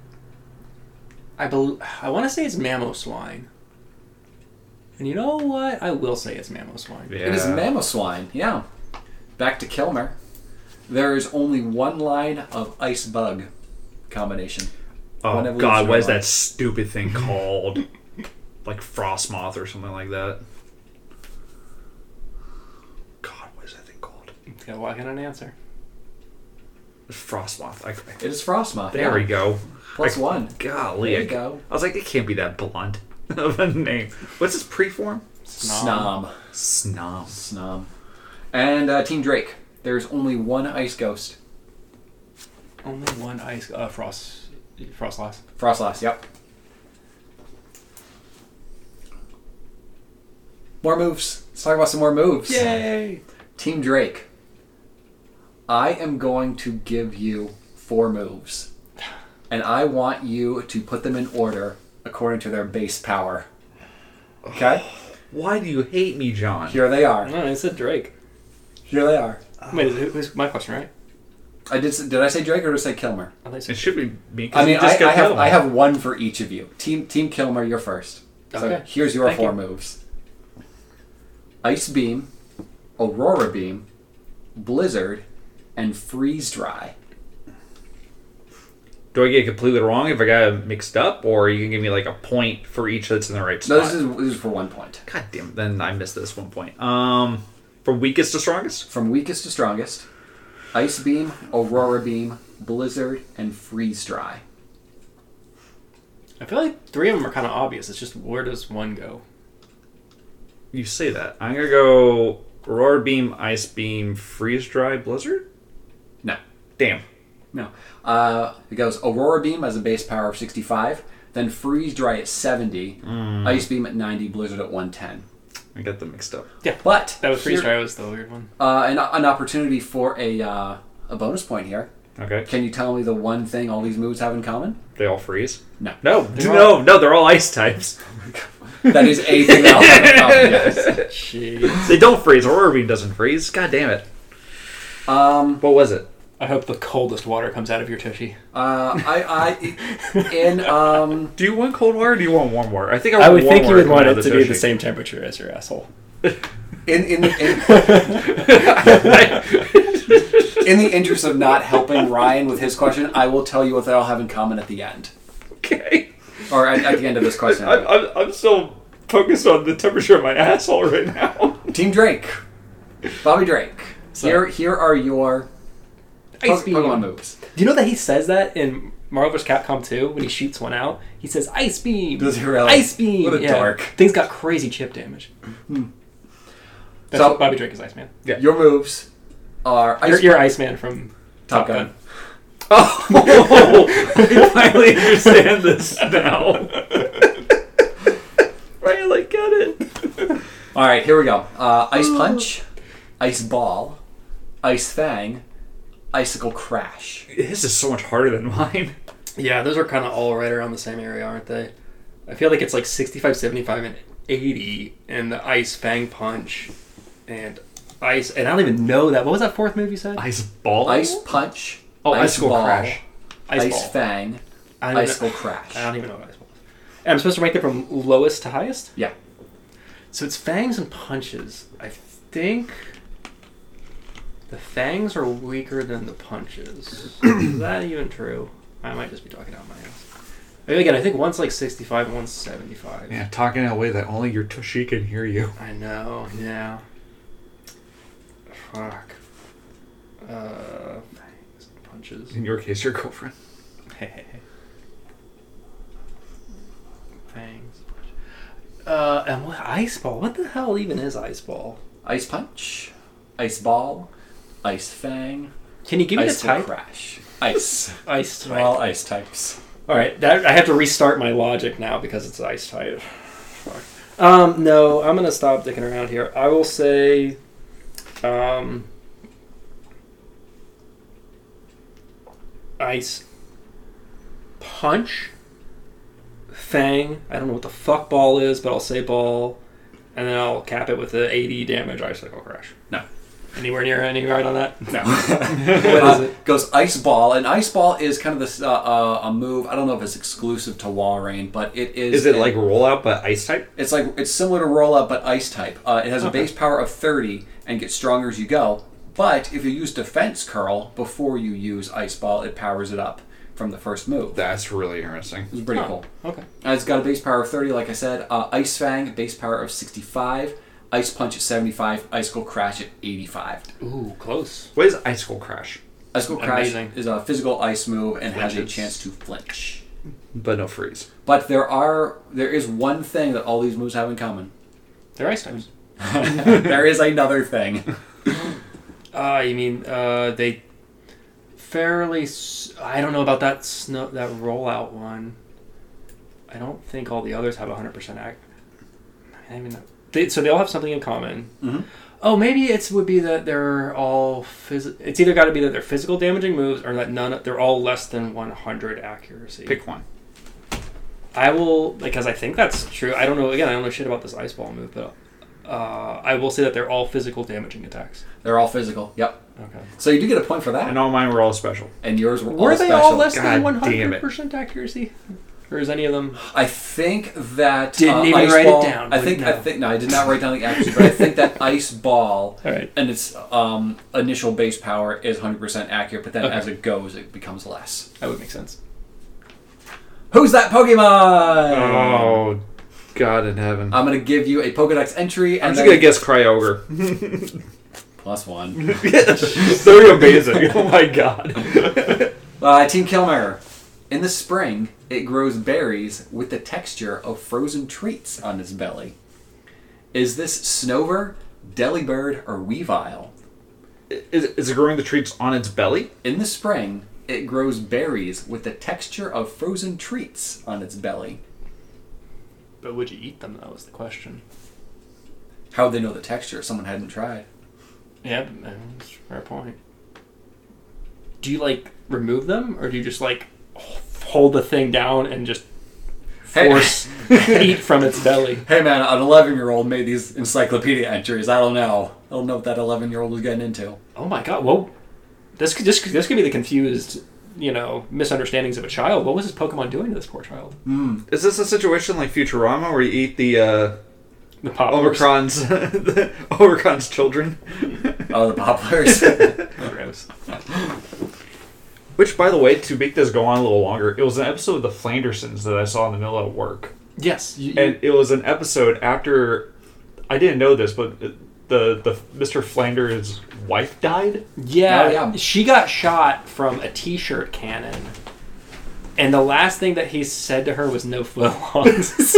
I bel I want to say it's Mamoswine. And you know what? I will say it's Mamoswine. Yeah. It is Mamoswine, yeah. Back to Kilmer. There is only one line of ice bug combination. Oh One God, evolutionary what is line. that stupid thing called? Like Frostmoth or something like that. God, what is that thing called? It's got to walk in an answer. Frostmoth. I, It is Frostmoth. there yeah. we go. Plus I- one. Golly, There I, you go. I was like, it can't be that blunt of a name. What's his preform? Snom. Snom. Snom. And uh, Team Drake. There's only one ice ghost. Only one ice. Uh, frost. Frostlass. Frostlass, yep. More moves. Let's talk about some more moves. Yay! Team Drake. I am going to give you four moves. And I want you to put them in order according to their base power. Okay? Why do you hate me, John? Here they are. No, I said Drake. Here they are. Wait, it was my question, right? I did. Did I say Drake or did I say Kilmer? I, It should be me. 'cause I mean, you just I, got I have Kilmer. I have one for each of you. Team Team Kilmer, you're first. So Okay. here's your Thank four you. moves: Ice Beam, Aurora Beam, Blizzard, and Freeze Dry. Do I get it completely wrong if I got it mixed up, or you can give me like a point for each that's in the right spot? No, this is this is for one point. God damn. Then I missed this one point. Um, from weakest to strongest. From weakest to strongest: Ice Beam, Aurora Beam, Blizzard, and Freeze Dry. I feel like three of them are kind of obvious. It's just where does one go? You say that. I'm gonna go Aurora Beam, Ice Beam, Freeze Dry, Blizzard. No. Damn. No. Uh, it goes Aurora Beam has a base power of sixty-five, then Freeze Dry at seventy, Mm. Ice Beam at ninety, Blizzard at one ten. I got them mixed up. But That was freeze here- dry was the weird one. Uh, an, an opportunity for a uh, a bonus point here. Okay. Can you tell me the one thing all these moves have in common? They all freeze. No. No. They're No. No. They're all ice types. That is a thing that all have in common, yes. Jeez. They don't freeze. Aurora Beam doesn't freeze. God damn it. Um, What was it? I hope the coldest water comes out of your tushy. uh, I, I, in, um, Do you want cold water or do you want warm water? I think I, I want would warm think you water would want coming it out to of be tushy. the same temperature as your asshole. in, in, the, in, in the interest of not helping Ryan with his question, I will tell you what they all have in common at the end. Okay. Or at, at the end of this question. I'm, I'm, I'm still focused on the temperature of my asshole right now. Team Drake. Bobby Drake. So- Here, here are your Ice Po- beam. Pokemon moves. Do you know that he says that in Marvel vs. Capcom two when he shoots one out? He says Ice Beam. Does he really? Ice Beam. What a yeah. dork. Things got crazy chip damage. That's So- what Bobby Drake is Iceman. Yeah. Your moves are You're, Ice you're Iceman from Top Top Gun. Gun. Oh, I finally understand this now. Finally get it. All right, here we go. Uh, Ice Punch, Ice Ball, Ice Fang, Icicle Crash. This is so much harder than mine. Yeah, those are kind of all right around the same area, aren't they? I feel like it's like sixty-five, seventy-five, and eighty, and the Ice Fang Punch, and Ice, and I don't even know that. What was that fourth move you said? Ice ball. Ice Punch, Oh, Ice Icicle Ball, Crash. Ice, Ice, Ball. Fang, I don't, Icicle even know, Crash. I don't even know what Ice Ball is. And I'm supposed to rank it from lowest to highest? Yeah. So it's Fangs and Punches. I think the Fangs are weaker than the Punches. Is that even true? I might just be talking out my ass. Maybe again, I think one's like sixty-five and one's seventy-five. Yeah, talking in a way that only your tushy can hear you. I know, yeah. Fuck. Uh, Fangs and Punches. In your case, your girlfriend. Hey, hey, hey. Fangs. Uh, and what? Ice Ball? What the hell even is Ice Ball? Ice Punch, Ice Ball, Ice Fang, Can you give me the Icicle type? Crash. Ice. Ice type. All ice types. All right, that, I have to restart my logic now because it's ice type. Fuck. Um, no, I'm gonna stop dicking around here. I will say, um, Ice Punch, Fang. I don't know what the fuck Ball is, but I'll say Ball, and then I'll cap it with the eighty damage Icicle Crash. No. Anywhere near any right on that? No. What is it? Goes Ice Ball, and Ice Ball is kind of this uh, uh, a move. I don't know if it's exclusive to Walrein, but it is. Is it a- like rollout but ice type? It's like it's similar to Rollout, but Ice type. Uh, it has a Okay. base power of thirty and gets stronger as you go. But if you use Defense Curl before you use Ice Ball, it powers it up from the first move. That's really interesting. It's pretty Oh, cool. Okay. Uh, it's got a base power of thirty, like I said. Uh, Ice Fang, base power of sixty-five. Ice Punch at seventy-five. Icicle Crash at eighty-five. Ooh, close. What is Icicle Crash? Icicle Crash Amazing. is a physical ice move and has a Flinches. chance to flinch. But no freeze. But there are there is one thing that all these moves have in common. They're ice types. There is another thing. Ah, you mean uh, they fairly? S- I don't know about that snow that rollout one. I don't think all the others have a hundred percent act. I mean, they, so they all have something in common. Mm-hmm. Oh, maybe it would be that they're all phys- it's either got to be that they're physical damaging moves or that none they're all less than one hundred accuracy. Pick one. I will, because I think that's true. I don't know. Again, I don't know shit about this ice ball move, but uh, I will say that they're all physical damaging attacks. They're all physical. Yep. Okay. So you do get a point for that. And all mine were all special. And yours were, Were all they special. all less God than one damn hundred it. percent accuracy? Or is any of them... I think that Didn't uh, even ice write it ball, down, I think wouldn't I know. think no, I did not write down the accuracy, but I think that ice ball All right. and its um, initial base power is one hundred percent accurate, but then Okay. as it goes, it becomes less. That would make sense. Who's that Pokemon? Oh, God in heaven. I'm gonna give you a Pokedex entry, and I'm just then going to guess Kyogre. plus one. So amazing. Oh, my God. Uh, Team Kilmer. In the spring, it grows berries with the texture of frozen treats on its belly. Is this Snover, Delibird, or Weavile? Is, is it growing the treats on its belly? In the spring, it grows berries with the texture of frozen treats on its belly. But would you eat them, though, is the question. How'd they know the texture? Someone hadn't tried. Yeah, but, uh, that's a fair point. Do you, like, remove them? Or do you just, like, hold the thing down and just Hey. force eat from its belly? Hey man, an eleven-year-old made these encyclopedia entries. I don't know. I don't know what that eleven-year-old was getting into. Oh my god, well, this could, this, could- this could be the confused, you know, misunderstandings of a child. What was this Pokemon doing to this poor child? Mm. Is this a situation like Futurama where you eat the uh, The pop Omicron's, the Omicron's children? Oh, the poplars. Gross. Which, by the way, to make this go on a little longer, it was an episode of The Flandersons that I saw in the middle of work. Yes. You, you- And it was an episode after, I didn't know this, but the the Mister Flanders' wife died. yeah, Oh, yeah. she got shot from a t-shirt cannon. And the last thing that he said to her was no footlongs.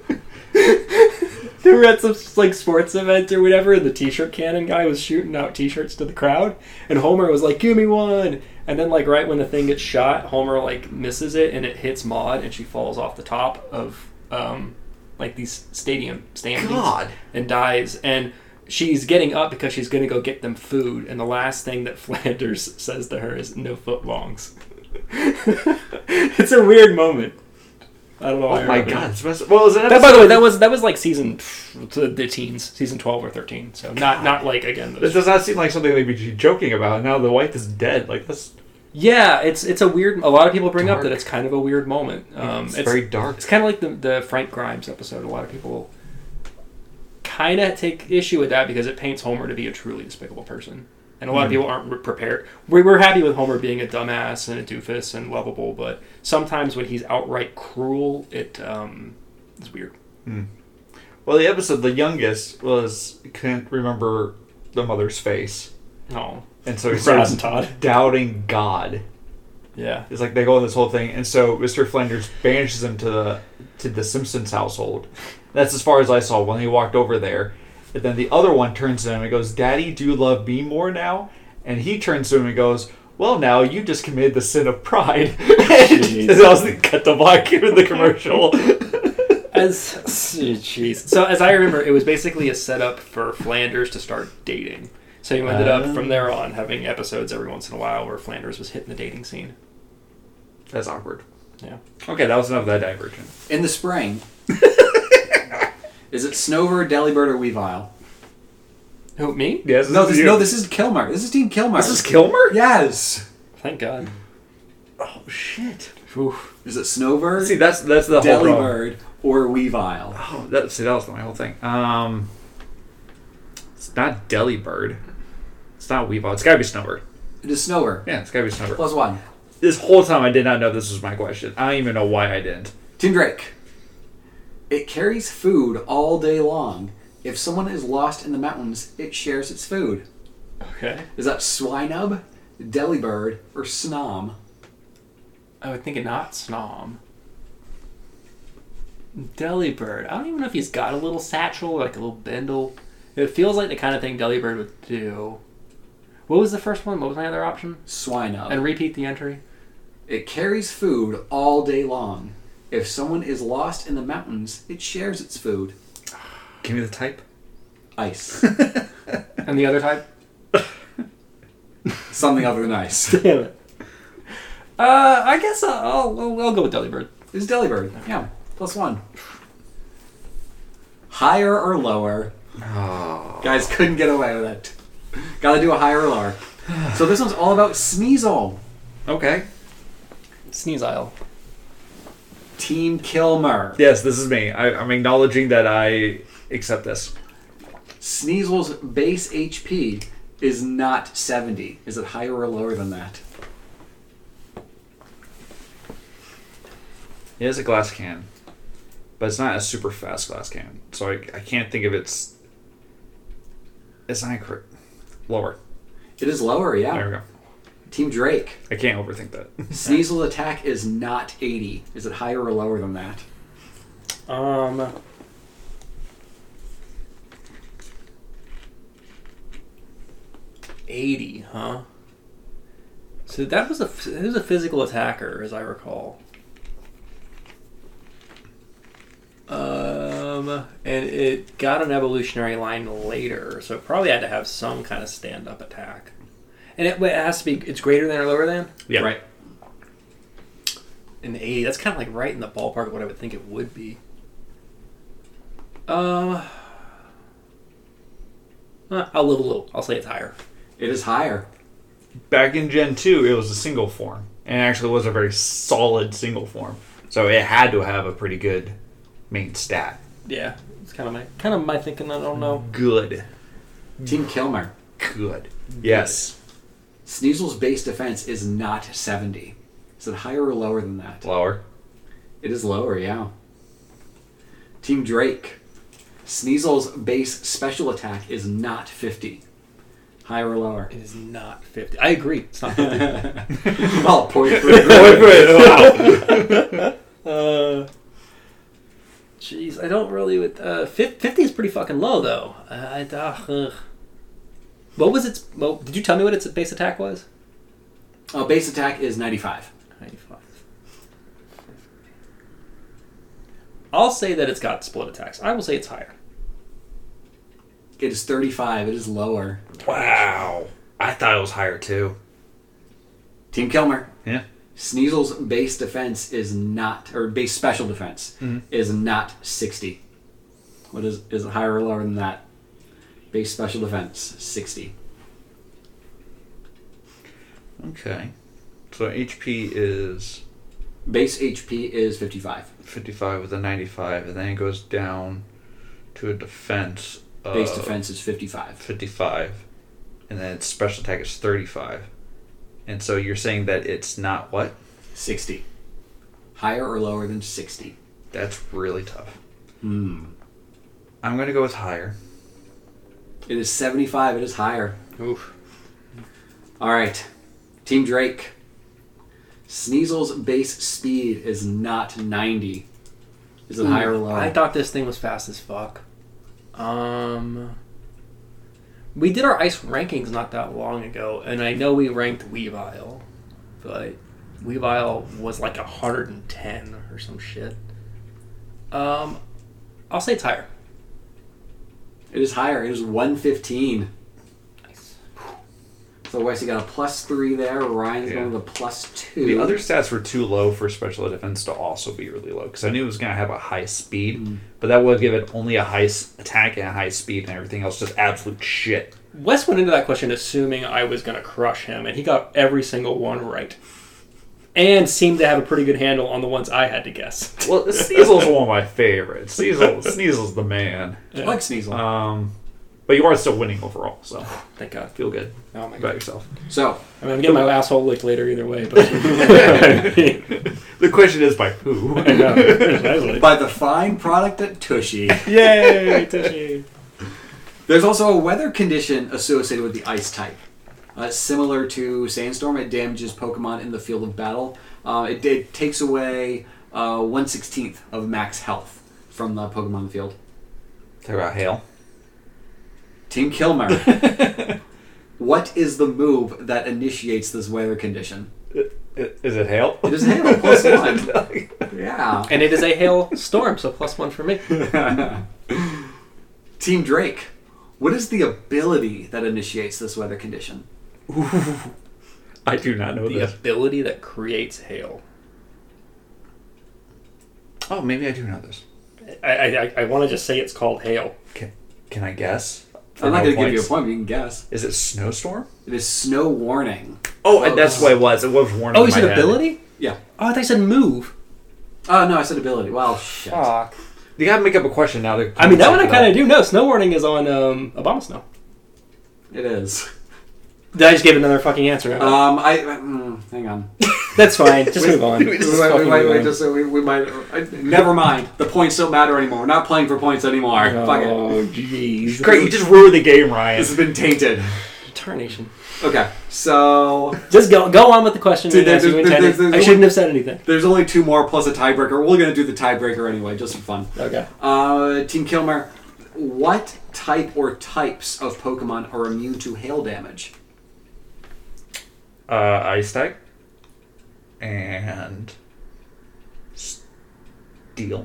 They were at some like sports event or whatever, and the t-shirt cannon guy was shooting out t-shirts to the crowd, and Homer was like, "Give me one!" And then, like right when the thing gets shot, Homer like misses it, and it hits Maude, and she falls off the top of um, like these stadium standings God. and dies. And she's getting up because she's gonna go get them food, and the last thing that Flanders says to her is "no footlongs." It's a weird moment. I don't know. why I Oh my remember God! that. It's messed- well, it was an That, by the way, episode- that was that was like season to the teens, season twelve or thirteen. So not not like again. This Those, does not seem like something they'd be joking about. Now the wife is dead. Like that's yeah, it's it's a weird. A lot of people bring up Dark. that it's kind of a weird moment. Um, it's, it's very dark. It's kind of like the the Frank Grimes episode. A lot of people kind of take issue with that because it paints Homer to be a truly despicable person, and a lot of Mhm. people aren't re- prepared. We we're happy with Homer being a dumbass and a doofus and lovable, but sometimes when he's outright cruel, it um, is weird. Hmm. Well, the episode, the youngest was couldn't remember the mother's face, No, and so he Raz starts and Todd. doubting God. Yeah. It's like they go on this whole thing, and so Mister Flanders banishes him to the to the Simpsons household. That's as far as I saw when he walked over there. And then the other one turns to him and goes, "Daddy, do you love me more now?" And he turns to him and goes, "Well, now you just committed the sin of pride." And that was the cut to black in the commercial. As jeez. So as I remember, it was basically a setup for Flanders to start dating. So you ended up from there on having episodes every once in a while where Flanders was hitting the dating scene. That's awkward. Yeah. Okay, that was enough of that diversion. In the spring, is it Snover, Delibird, or Weavile? Who, me? Yes. No, this no, this is Kilmer. This is Team Kilmer. This is Kilmer. Yes. Thank God. Oh shit. Oof. Is it Snover, See, that's that's the whole problem. Delibird, or Weavile? Oh, that, see, that was my whole thing. Um, it's not Delibird. It's not Weavile. It's gotta be Snover. It is Snover. Yeah, it's gotta be Snover. Plus one. This whole time I did not know this was my question. I don't even know why I didn't. Team Drake. It carries food all day long. If someone is lost in the mountains, it shares its food. Okay. Is that Swinub, Delibird, or Snom? I would think it not Snom. Delibird. I don't even know if he's got a little satchel, like a little bindle. It feels like the kind of thing Delibird would do. What was the first one? What was my other option? Swinub. And repeat the entry. It carries food all day long. If someone is lost in the mountains, it shares its food. Give me the type. Ice. And the other type? Something other than ice. Damn it. Uh, I guess I'll, I'll, I'll go with Delibird. It's Delibird. Yeah. Plus one. Higher or lower? Oh. Guys couldn't get away with it. Gotta do a higher or lower. So this one's all about Sneasel. Okay. Sneasel. Team Kilmer. Yes, this is me. I, I'm acknowledging that I accept this. Sneasel's base H P is not seventy. Is it higher or lower than that? It is a glass can, but it's not a super fast glass can. So I, I can't think of its... It's not cr- lower. It is lower, yeah. There we go. Team Drake. I can't overthink that. Sneasel's attack is not eighty. Is it higher or lower than that? Um... eighty, huh? So that was a it was a physical attacker, as I recall. Um, and it got an evolutionary line later, so it probably had to have some kind of stand-up attack. And it, it has to be it's greater than or lower than? Yeah. Right. In the eighty, that's kind of like right in the ballpark of what I would think it would be. Um, uh, I'll live a little. I'll say it's higher. It is higher. Back in Gen two, it was a single form. And it actually was a very solid single form. So it had to have a pretty good main stat. Yeah, it's kind of my kind of my thinking. I don't know. Good. Team Kilmer. Good. Yes. Sneasel's base defense is not seventy. Is it higher or lower than that? Lower. It is lower, yeah. Team Drake. Sneasel's base special attack is not fifty. Higher or lower? It is not fifty. I agree. It's not fifty. Oh, point for Wow. uh, jeez, I don't really. With uh, fifty is pretty fucking low though. I, I, uh, what was its? Well, did you tell me what its base attack was? Oh, base attack is ninety-five. ninety-five. I'll say that it's got split attacks. I will say it's higher. It is thirty-five. It is lower. Wow. I thought it was higher too. Team Kilmer. Yeah. Sneasel's base defense is not, or base special defense Mhm. is not sixty. What is is it higher or lower than that? Base special defense sixty. Okay. So H P is Base H P is fifty-five. fifty-five with a ninety-five, and then it goes down to a defense of Base defense is fifty-five. fifty-five, and then its special attack is thirty-five. And so you're saying that it's not what? sixty. Higher or lower than sixty? That's really tough. Hmm. I'm going to go with higher. It is seventy-five. It is higher. Oof. All right. Team Drake. Sneasel's base speed is not ninety. Is it higher or lower? I thought this thing was fast as fuck. Um, we did our ice rankings not that long ago, and I know we ranked Weavile, but Weavile was like one hundred ten or some shit. Um, I'll say it's higher. It is higher. It is one fifteen. Nice. So Wes, you got a plus three there. Ryan's Yeah. going with a plus two. The other stats were too low for special defense to also be really low, because I knew it was going to have a high speed, Mm. but that would give it only a high s- attack and a high speed, and everything else just absolute shit. Wes went into that question assuming I was going to crush him, and he got every single one right. And seemed to have a pretty good handle on the ones I had to guess. Well, Sneasel's one of my favorites. Sneasel, Sneasel's the man. I like Sneasel. Um, but you are still winning overall, so Thank God. feel good Oh my about God. yourself. So, I mean, I'm getting my asshole licked later either way, but... The question is by who? I know. by the fine product at Tushy. Yay, Tushy. There's also a weather condition associated with the ice type. Uh, similar to Sandstorm, it damages Pokemon in the field of battle. Uh, it, it takes away uh, one sixteenth of max health from the Pokemon in the field. Talk about hail. Team Kilmer. What is the move that initiates this weather condition? Is it hail? It is hail, plus one. Yeah. And it is a hail storm, so plus one for me. Team Drake, what is the ability that initiates this weather condition? I do not know The this. ability that creates hail. Oh, maybe I do know this. I I, I want to just say it's called hail. Can, can I guess? For I'm not no going to give you a points? point, but you can guess. Is it snowstorm? It is snow warning. Oh, and that's what it was. It was warning. Oh, in you my said head. ability? Yeah. Oh, I thought you said move. Oh, no, I said ability. Well, shit. Fuck. You gotta make up a question now. To I mean, that one I kind of do know. Snow warning is on um, Obama Snow. It is. Did I just give another fucking answer? Um, I... Mm, hang on. That's fine. Just move on. Wait, Just wait, fucking wait, move wait, on. just so we, we might... I, never mind. The points don't matter anymore. We're not playing for points anymore. Fuck it. Oh, jeez. Great, you just ruined the game, Ryan. This has been tainted. Tarnation. Okay, so... Just go go on with the question Dude, as you there's- intended. there's- there's I shouldn't have said anything. There's only two more plus a tiebreaker. We're going to do the tiebreaker anyway, just for fun. Okay. Uh, Team Kilmer, what type or types of Pokemon are immune to hail damage? Uh, Ice Type. And... Steel.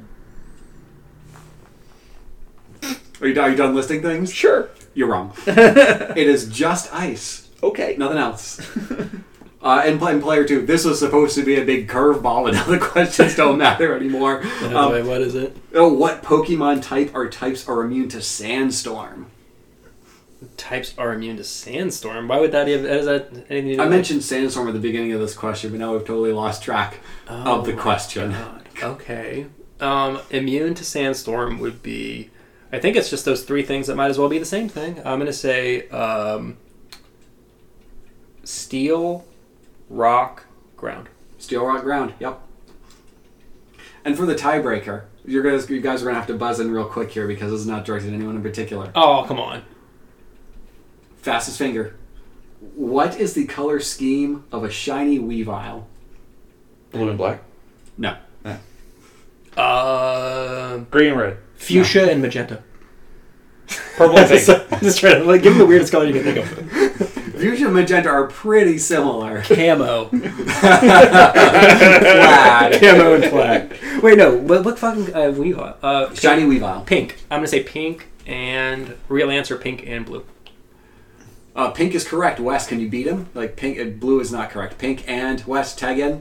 Are you, are you done listing things? Sure. You're wrong. It is just ice. Okay. Nothing else. Uh, and in player two, this was supposed to be a big curveball, and now the questions don't matter anymore. Um, Wait, what is it? oh, what Pokemon type or types are immune to Sandstorm? Types are immune to Sandstorm. Why would that have? Has that anything to do I with mentioned Sandstorm at the beginning of this question, but now we've totally lost track Oh of the my question. God. Okay. Um, immune to Sandstorm would be. I think it's just those three things that might as well be the same thing. I'm going to say um, steel, rock, ground. Steel, rock, ground. Yep. And for the tiebreaker, you're gonna, you guys are going to have to buzz in real quick here because this is not directed at anyone in particular. Oh, come on. Fastest finger. What is the color scheme of a shiny Weavile? Blue and black. No. Uh, Green and red. fuchsia and magenta. Purple and pink. Just trying to like give them the weirdest color you can think of. Fuchsia and magenta are pretty similar. Camo. Plaid. Camo and flag. Wait, no. What, what fucking uh, Weavile? Uh, Shiny Weavile. Pink. I'm gonna say pink and real answer pink and blue. Uh, pink is correct. Wes, can you beat him? Like pink, uh, blue is not correct. Pink and Wes, tag in.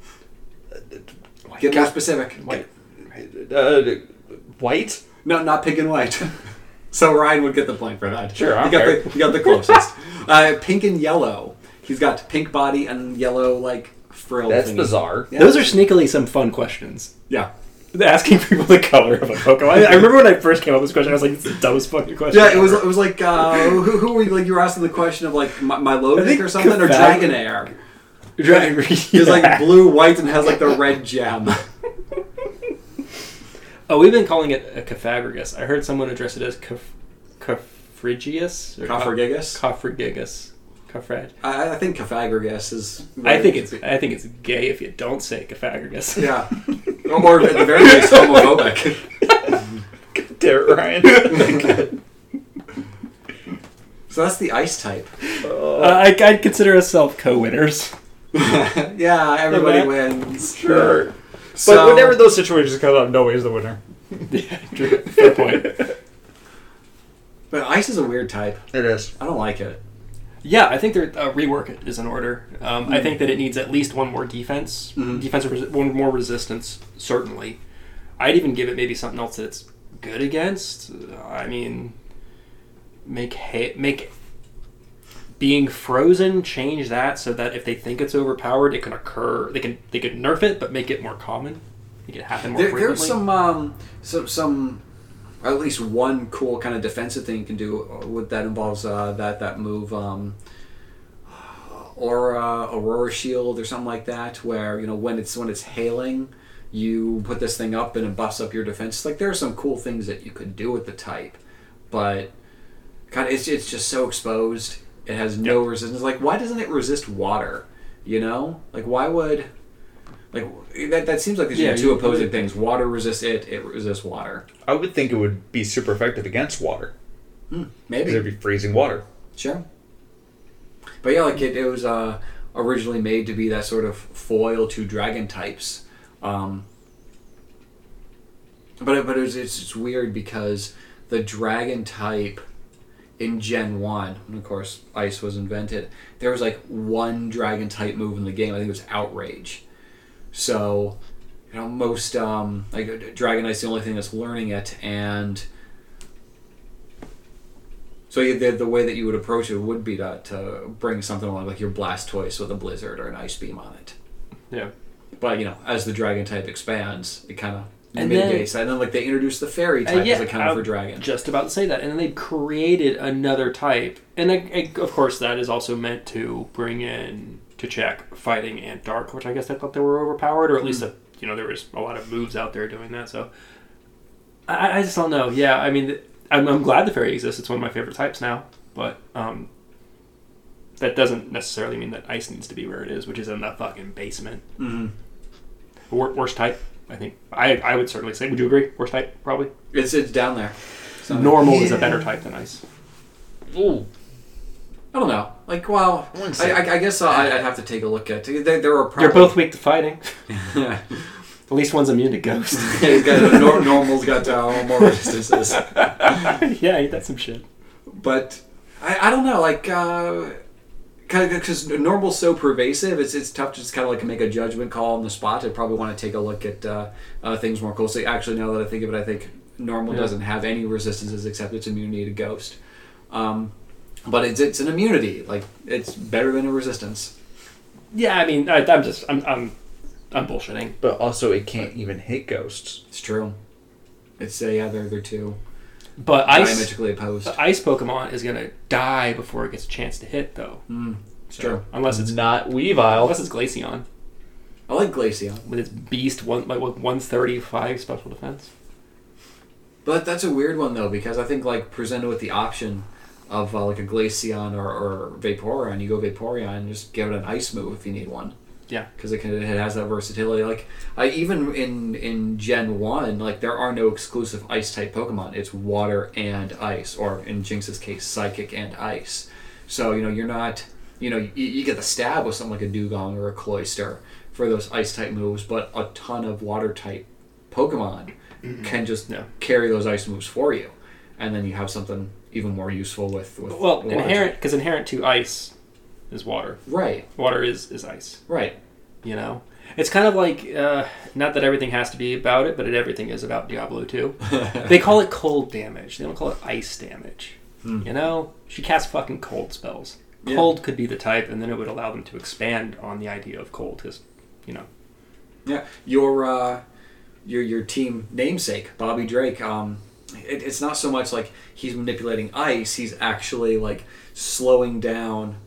Get more specific. White. Uh, white? No, not pink and white. So Ryan would get the point for that. Sure, I you don't got care. the you got the closest. uh, pink and yellow. He's got pink body and yellow like frill. That's thingy. bizarre. Yeah. Those are sneakily some fun questions. Yeah. Asking people the color of a Pokemon. I, I remember when I first came up with this question, I was like, "This is the dumbest fucking question." Yeah, it was. ever. It was like uh, who, who were you? Like you were asking the question of like my, my I Milotic think or something or Cafag- Dragonair. Dragon. He's like blue, white, and has like the red gem. Oh, we've been calling it a Cofagrigus. I heard someone address it as Cof- Cofrigius or Cofragigus. Cofrigigus. Cofrag. I, I think Cofagrigus is. I think it's I think it's gay if you don't say Cofagrigus. Yeah. Or at the very least, homophobic. Dare it, Ryan. So that's the ice type. Uh, I, I'd consider us self co-winners. Yeah, everybody Okay. wins. Sure. So, but whenever those situations come up, nobody's the winner. Yeah, true. Fair point. But ice is a weird type. It is. I don't like it. Yeah, I think there uh, rework it is in order. Um, I think that it needs at least one more defense, Mhm. defensive, resi- one more resistance. Certainly, I'd even give it maybe something else that it's good against. I mean, make ha- make being frozen change that so that if they think it's overpowered, it can occur. They can they could nerf it, but make it more common. Make it happen more There, frequently. there's some, um, some, some, or at least one cool kind of defensive thing you can do with that involves uh, that that move, um, Aura, Aurora Shield, or something like that, where you know when it's when it's hailing, you put this thing up and it buffs up your defense. Like there are some cool things that you could do with the type, but kind of it's it's just so exposed. It has no resistance. Like why doesn't it resist water? You know, like why would like that? That seems like there's Yeah, two you- opposing things. Water resists it. It resists water. I would think it would be super effective against water. Hmm, Because maybe it'd be freezing water. sure. But yeah, like it, it was uh, originally made to be that sort of foil to dragon types. Um, but it, but it was, it's, it's weird because the dragon type in Gen one, and of course Ice was invented, there was like one dragon type move in the game. I think it was Outrage. So, you know, most um, like Dragon Knight's the only thing that's learning it, and so you, the the way that you would approach it would be to, to bring something along like your Blastoise with a Blizzard or an Ice Beam on it. Yeah. But you know, as the dragon type expands, it kind of And mitigates then- that. And then like they introduced the fairy Uh, type yeah, as a counter for I'm dragon. Just about to say that, and then they created another type, and I, I, of course that is also meant to bring in to check fighting and dark, which I guess I thought they were overpowered, or at least a, you know there was a lot of moves out there doing that. So I, I just don't know. Yeah, I mean, I'm, I'm glad the fairy exists. It's one of my favorite types now, but um, that doesn't necessarily mean that ice needs to be where it is, which is in the fucking basement. Mm-hmm. Wor- worst type, I think. I I would certainly say. Would you agree? Worst type, probably. It's it's down there. So, Normal is a Yeah. better type than ice. Ooh. I don't know. Like, well, I wouldn't I, say I, I guess uh, I'd I'd have to take a look at. There, there are probably, You're both weak to fighting. Yeah. At least one's immune to ghost. He's got nor, normal's got uh, more resistances, Yeah, ain't that some shit? but I, I don't know. Like, because normal's so pervasive, it's it's tough to just kind of like make a judgment call on the spot. I'd probably want to take a look at uh, uh, things more closely. Actually, now that I think of it, I think normal Yeah. doesn't have any resistances except its immunity to ghost. Um, but it's it's an immunity. Like, it's better than a resistance. Yeah, I mean, I, I'm just, I'm, I'm, I'm bullshitting. But also, it can't even hit ghosts. It's true. It's uh, yeah, they're they're two But ice, diametrically opposed. the ice Pokemon is gonna die before it gets a chance to hit, though. Mm, it's true. Unless it's not Weavile. unless it's Glaceon I like Glaceon, with its beast one like with one thirty-five special defense. but that's a weird one though because I think like presented with the option of uh, like a Glaceon or, or Vaporeon, you go Vaporeon and just give it an ice move if you need one. Yeah. Because it, can- it has that versatility. Like I even in in Gen one, like there are no exclusive ice type Pokemon. It's water and ice, or in Jinx's case, psychic and ice. So you know you're not you know you, you get the stab with something like a Dugong or a Cloyster for those ice type moves, but a ton of water type Pokemon can just Yeah. carry those ice moves for you, and then you have something even more useful with with Well, water inherent type. because inherent to ice is water. Right, Water is is ice. right. You know, it's kind of like uh, not that everything has to be about it, but it, everything is about Diablo two. They call it cold damage. They don't call it ice damage. Hmm. You know, she casts fucking cold spells. Yeah. Cold could be the type, and then it would allow them to expand on the idea of cold. Because, you know, Yeah, your uh, your your team namesake, Bobby Drake. Um, it, it's not so much like he's manipulating ice; he's actually like slowing down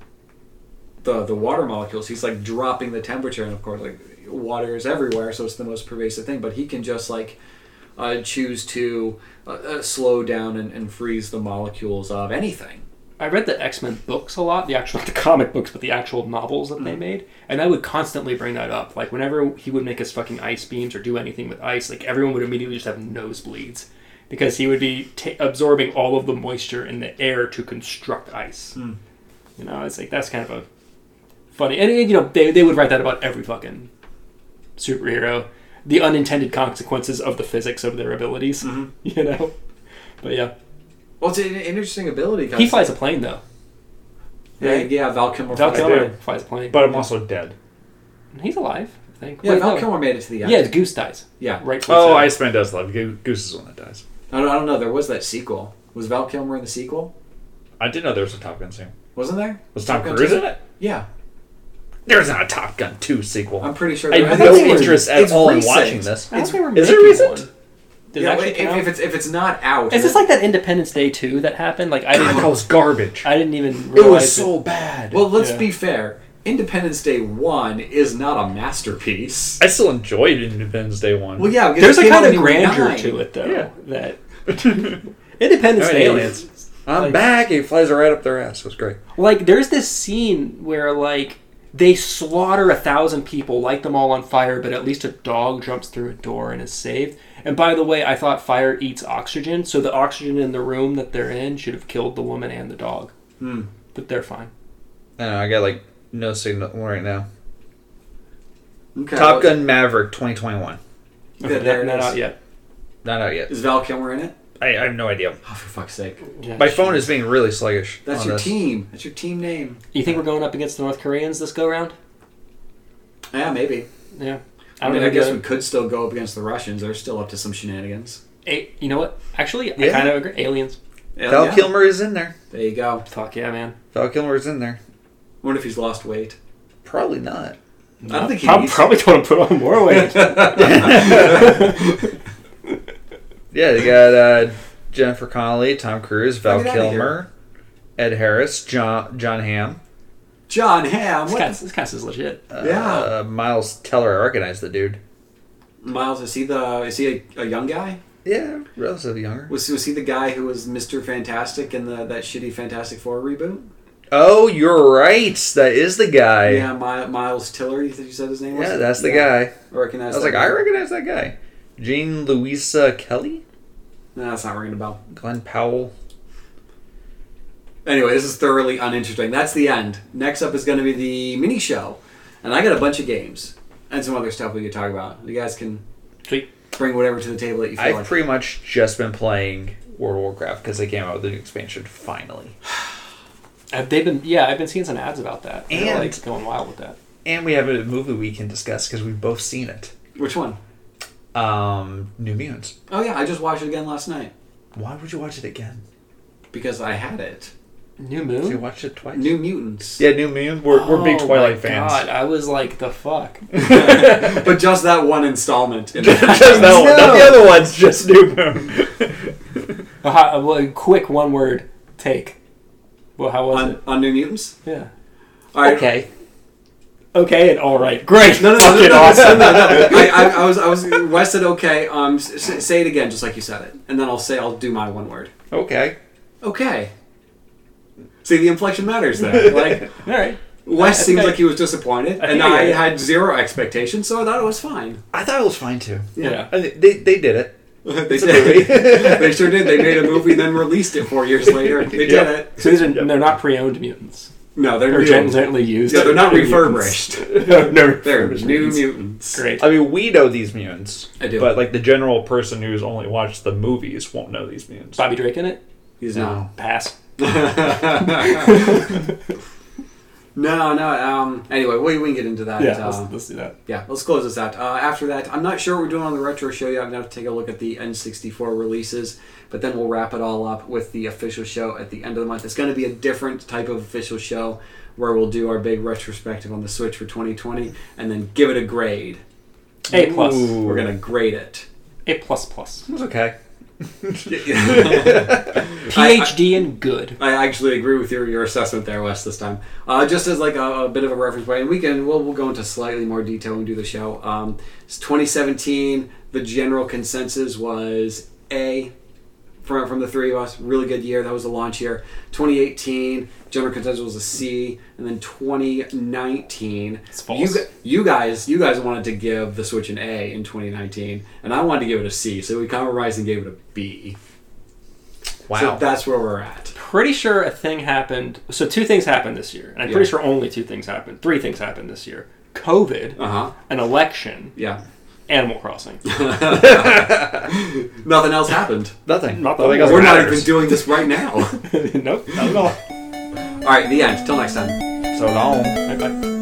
the the water molecules. He's like dropping the temperature, and of course, like water is everywhere, so it's the most pervasive thing. But he can just like uh, choose to uh, uh, slow down and, and freeze the molecules of anything. I read the X-Men books a lot, the actual, not the comic books, but the actual novels that they made, and I would constantly bring that up. Like, whenever he would make his fucking ice beams or do anything with ice, like, everyone would immediately just have nosebleeds. Because he would be ta absorbing all of the moisture in the air to construct ice. Hmm. You know, it's like, that's kind of a funny... And, you know, they, they would write that about every fucking superhero. The unintended consequences of the physics of their abilities. Mhm. You know? But, yeah. Well, it's an interesting ability. 'cause- He flies a plane, though. Yeah, yeah, Val Kilmer. Val flies- Kilmer do. flies a plane. But I'm also dead. He's alive, I think. Yeah, Wait, Val no. Kilmer made it to the end. Yeah, the goose dies. Yeah. Right. Oh, Iceman does live. Go- Goose is the one that dies. I don't, I don't know. There was that sequel. Was Val Kilmer in the sequel? I did know there was a Top Gun scene. Wasn't there? Was Tom Gun Cruise two? in it? Yeah, There's not a Top Gun two sequel. I'm pretty sure. I there- have think no it's- interest at it's all in recent. watching this. I don't It's, think we're is it making recent? one. Does yeah, it actually if, count? if it's if it's not out, Is this like that Independence Day two that happened? Like I God, didn't. that was garbage. I didn't even It realize was so bad. well, let's Yeah. be fair. Independence Day one is not a masterpiece. I still enjoyed Independence Day one. Well, yeah, because There's it a came kind out of when you were grandeur nine. to it, though. Yeah. That Independence Alright, Day. aliens. I'm like- back. He flies it right up their ass. It was great. Like, there's this scene where like they slaughter a thousand people, light them all on fire, but at least a dog jumps through a door and is saved. And by the way, I thought fire eats oxygen, so the oxygen in the room that they're in should have killed the woman and the dog. Hmm. But they're fine. I don't know. I got like no signal right now. Okay, Top well, Gun Maverick twenty twenty-one. Yeah, Okay, there not, it not is. out yet. Not out yet. Is Val Kilmer in it? I, I have no idea. Oh, for fuck's sake. Yeah, My phone jeez. is being really sluggish. That's on your this. team. That's your team name. You think we're going up against the North Koreans this go round? Yeah, maybe. Yeah. I, don't mean, know I who guess the- we could still go up against the Russians. They're still up to some shenanigans. A- you know what? Actually, I Yeah. kind of agree. Aliens. Yeah, Val yeah. Kilmer is in there. There you go. Fuck yeah, man. Val Kilmer is in there. Wonder if he's lost weight. Probably not. I don't think he Prob- needs to. probably going to put on more weight. Yeah, they got uh, Jennifer Connelly, Tom Cruise, Val Get outta Kilmer, Ed Harris, John John Hamm. John Hamm. this, What? cast, this cast is legit. Uh, Yeah. Miles Teller. I recognize the dude. Miles, is he the? Is he a, a young guy? Yeah, relatively younger. Was was he the guy who was Mister Fantastic in the that shitty Fantastic Four reboot? Oh, you're right. That is the guy. Yeah, My, Miles Tiller. You, you said his name was. Yeah, that's the guy. I recognize. I was that like, guy. I recognize that guy. Jean Louisa Kelly, No, that's not ringing a bell. Glenn Powell. Anyway, this is thoroughly uninteresting. That's the end. Next up is going to be the mini show, and I got a bunch of games and some other stuff we could talk about. You guys can Sweet. bring whatever to the table that you feel I've like. pretty much just been playing World of Warcraft because they came out with the new expansion finally, Have they been? Yeah, I've been seeing some ads about that. They're, And- like going wild with that. and we have a movie we can discuss because we've both seen it. Which one? Um, New Mutants. Oh yeah, I just watched it again last night Why would you watch it again? because I had it. New So Moon. you watched it twice? New Mutants. Yeah, New Mutants. We're, we're big Oh Twilight my fans. God, I was like, the fuck. But just that one installment. In just that No. one. Not the other ones. Just New Moon. Uh, how- well, a quick one word take. Well, how was on, it? on New Mutants. Yeah. All right. Okay. Okay, and all right. Great. No, no, no, no, Fucking no, awesome. no, no, no. I, I, I was, I was. Wes said okay. Um, s- s- say it again, just like you said it, and then I'll say I'll do my one word. Okay. Okay. See, the inflection matters there. Like All right. Wes I seems think I- like he was disappointed, I and think I I get it. had zero expectations, so I thought it was fine. I thought it was fine too. Yeah. I think they they did it. They It's a did. movie. They sure did. They made a movie, then released it four years later. They did Yep. it. So these are Yep. they're not pre-owned mutants. No, they're Or new. gently used. Yeah, they're not mutants. refurbished. no, no They're refurbished new mutants. mutants. Great. I mean, we know these mutants. I do. But like the general person who's only watched the movies won't know these mutants. Bobby Drake in it? He's No. Pass. No, no. Um. Anyway, we, we can get into that. Yeah, let's, um, let's do that. Yeah, let's close this out. Uh, after that, I'm not sure what we're doing on the retro show yet. I'm going to have to take a look at the N sixty-four releases, but then we'll wrap it all up with the official show at the end of the month. It's going to be a different type of official show where we'll do our big retrospective on the Switch for twenty twenty and then give it a grade. A plus. Ooh. We're going to grade it. A plus plus. It was okay. PhD in good. I actually agree with your, your assessment there, Wes, this time. Uh, just as like a, a bit of a reference point, and we can we'll, we'll go into slightly more detail when we do the show. Um, it's twenty seventeen. The general consensus was A from from the three of us. Really good year. That was the launch year. twenty eighteen. General consensus was a C, and then twenty nineteen. It's false. You, gu- you guys, you guys wanted to give the Switch an A in twenty nineteen, and I wanted to give it a C. So we compromised and gave it a B. Wow. So that's where we're at. Pretty sure a thing happened. So two things happened this year. And I'm Yeah. pretty sure only two things happened. Three things happened this year. COVID, Uh huh. an election, Yeah. Animal Crossing. Nothing else happened. Nothing. Not that Nothing I'm else We're not matters. even doing this right now. Nope, not at all. All right, the end. Till next time. So long. Bye bye.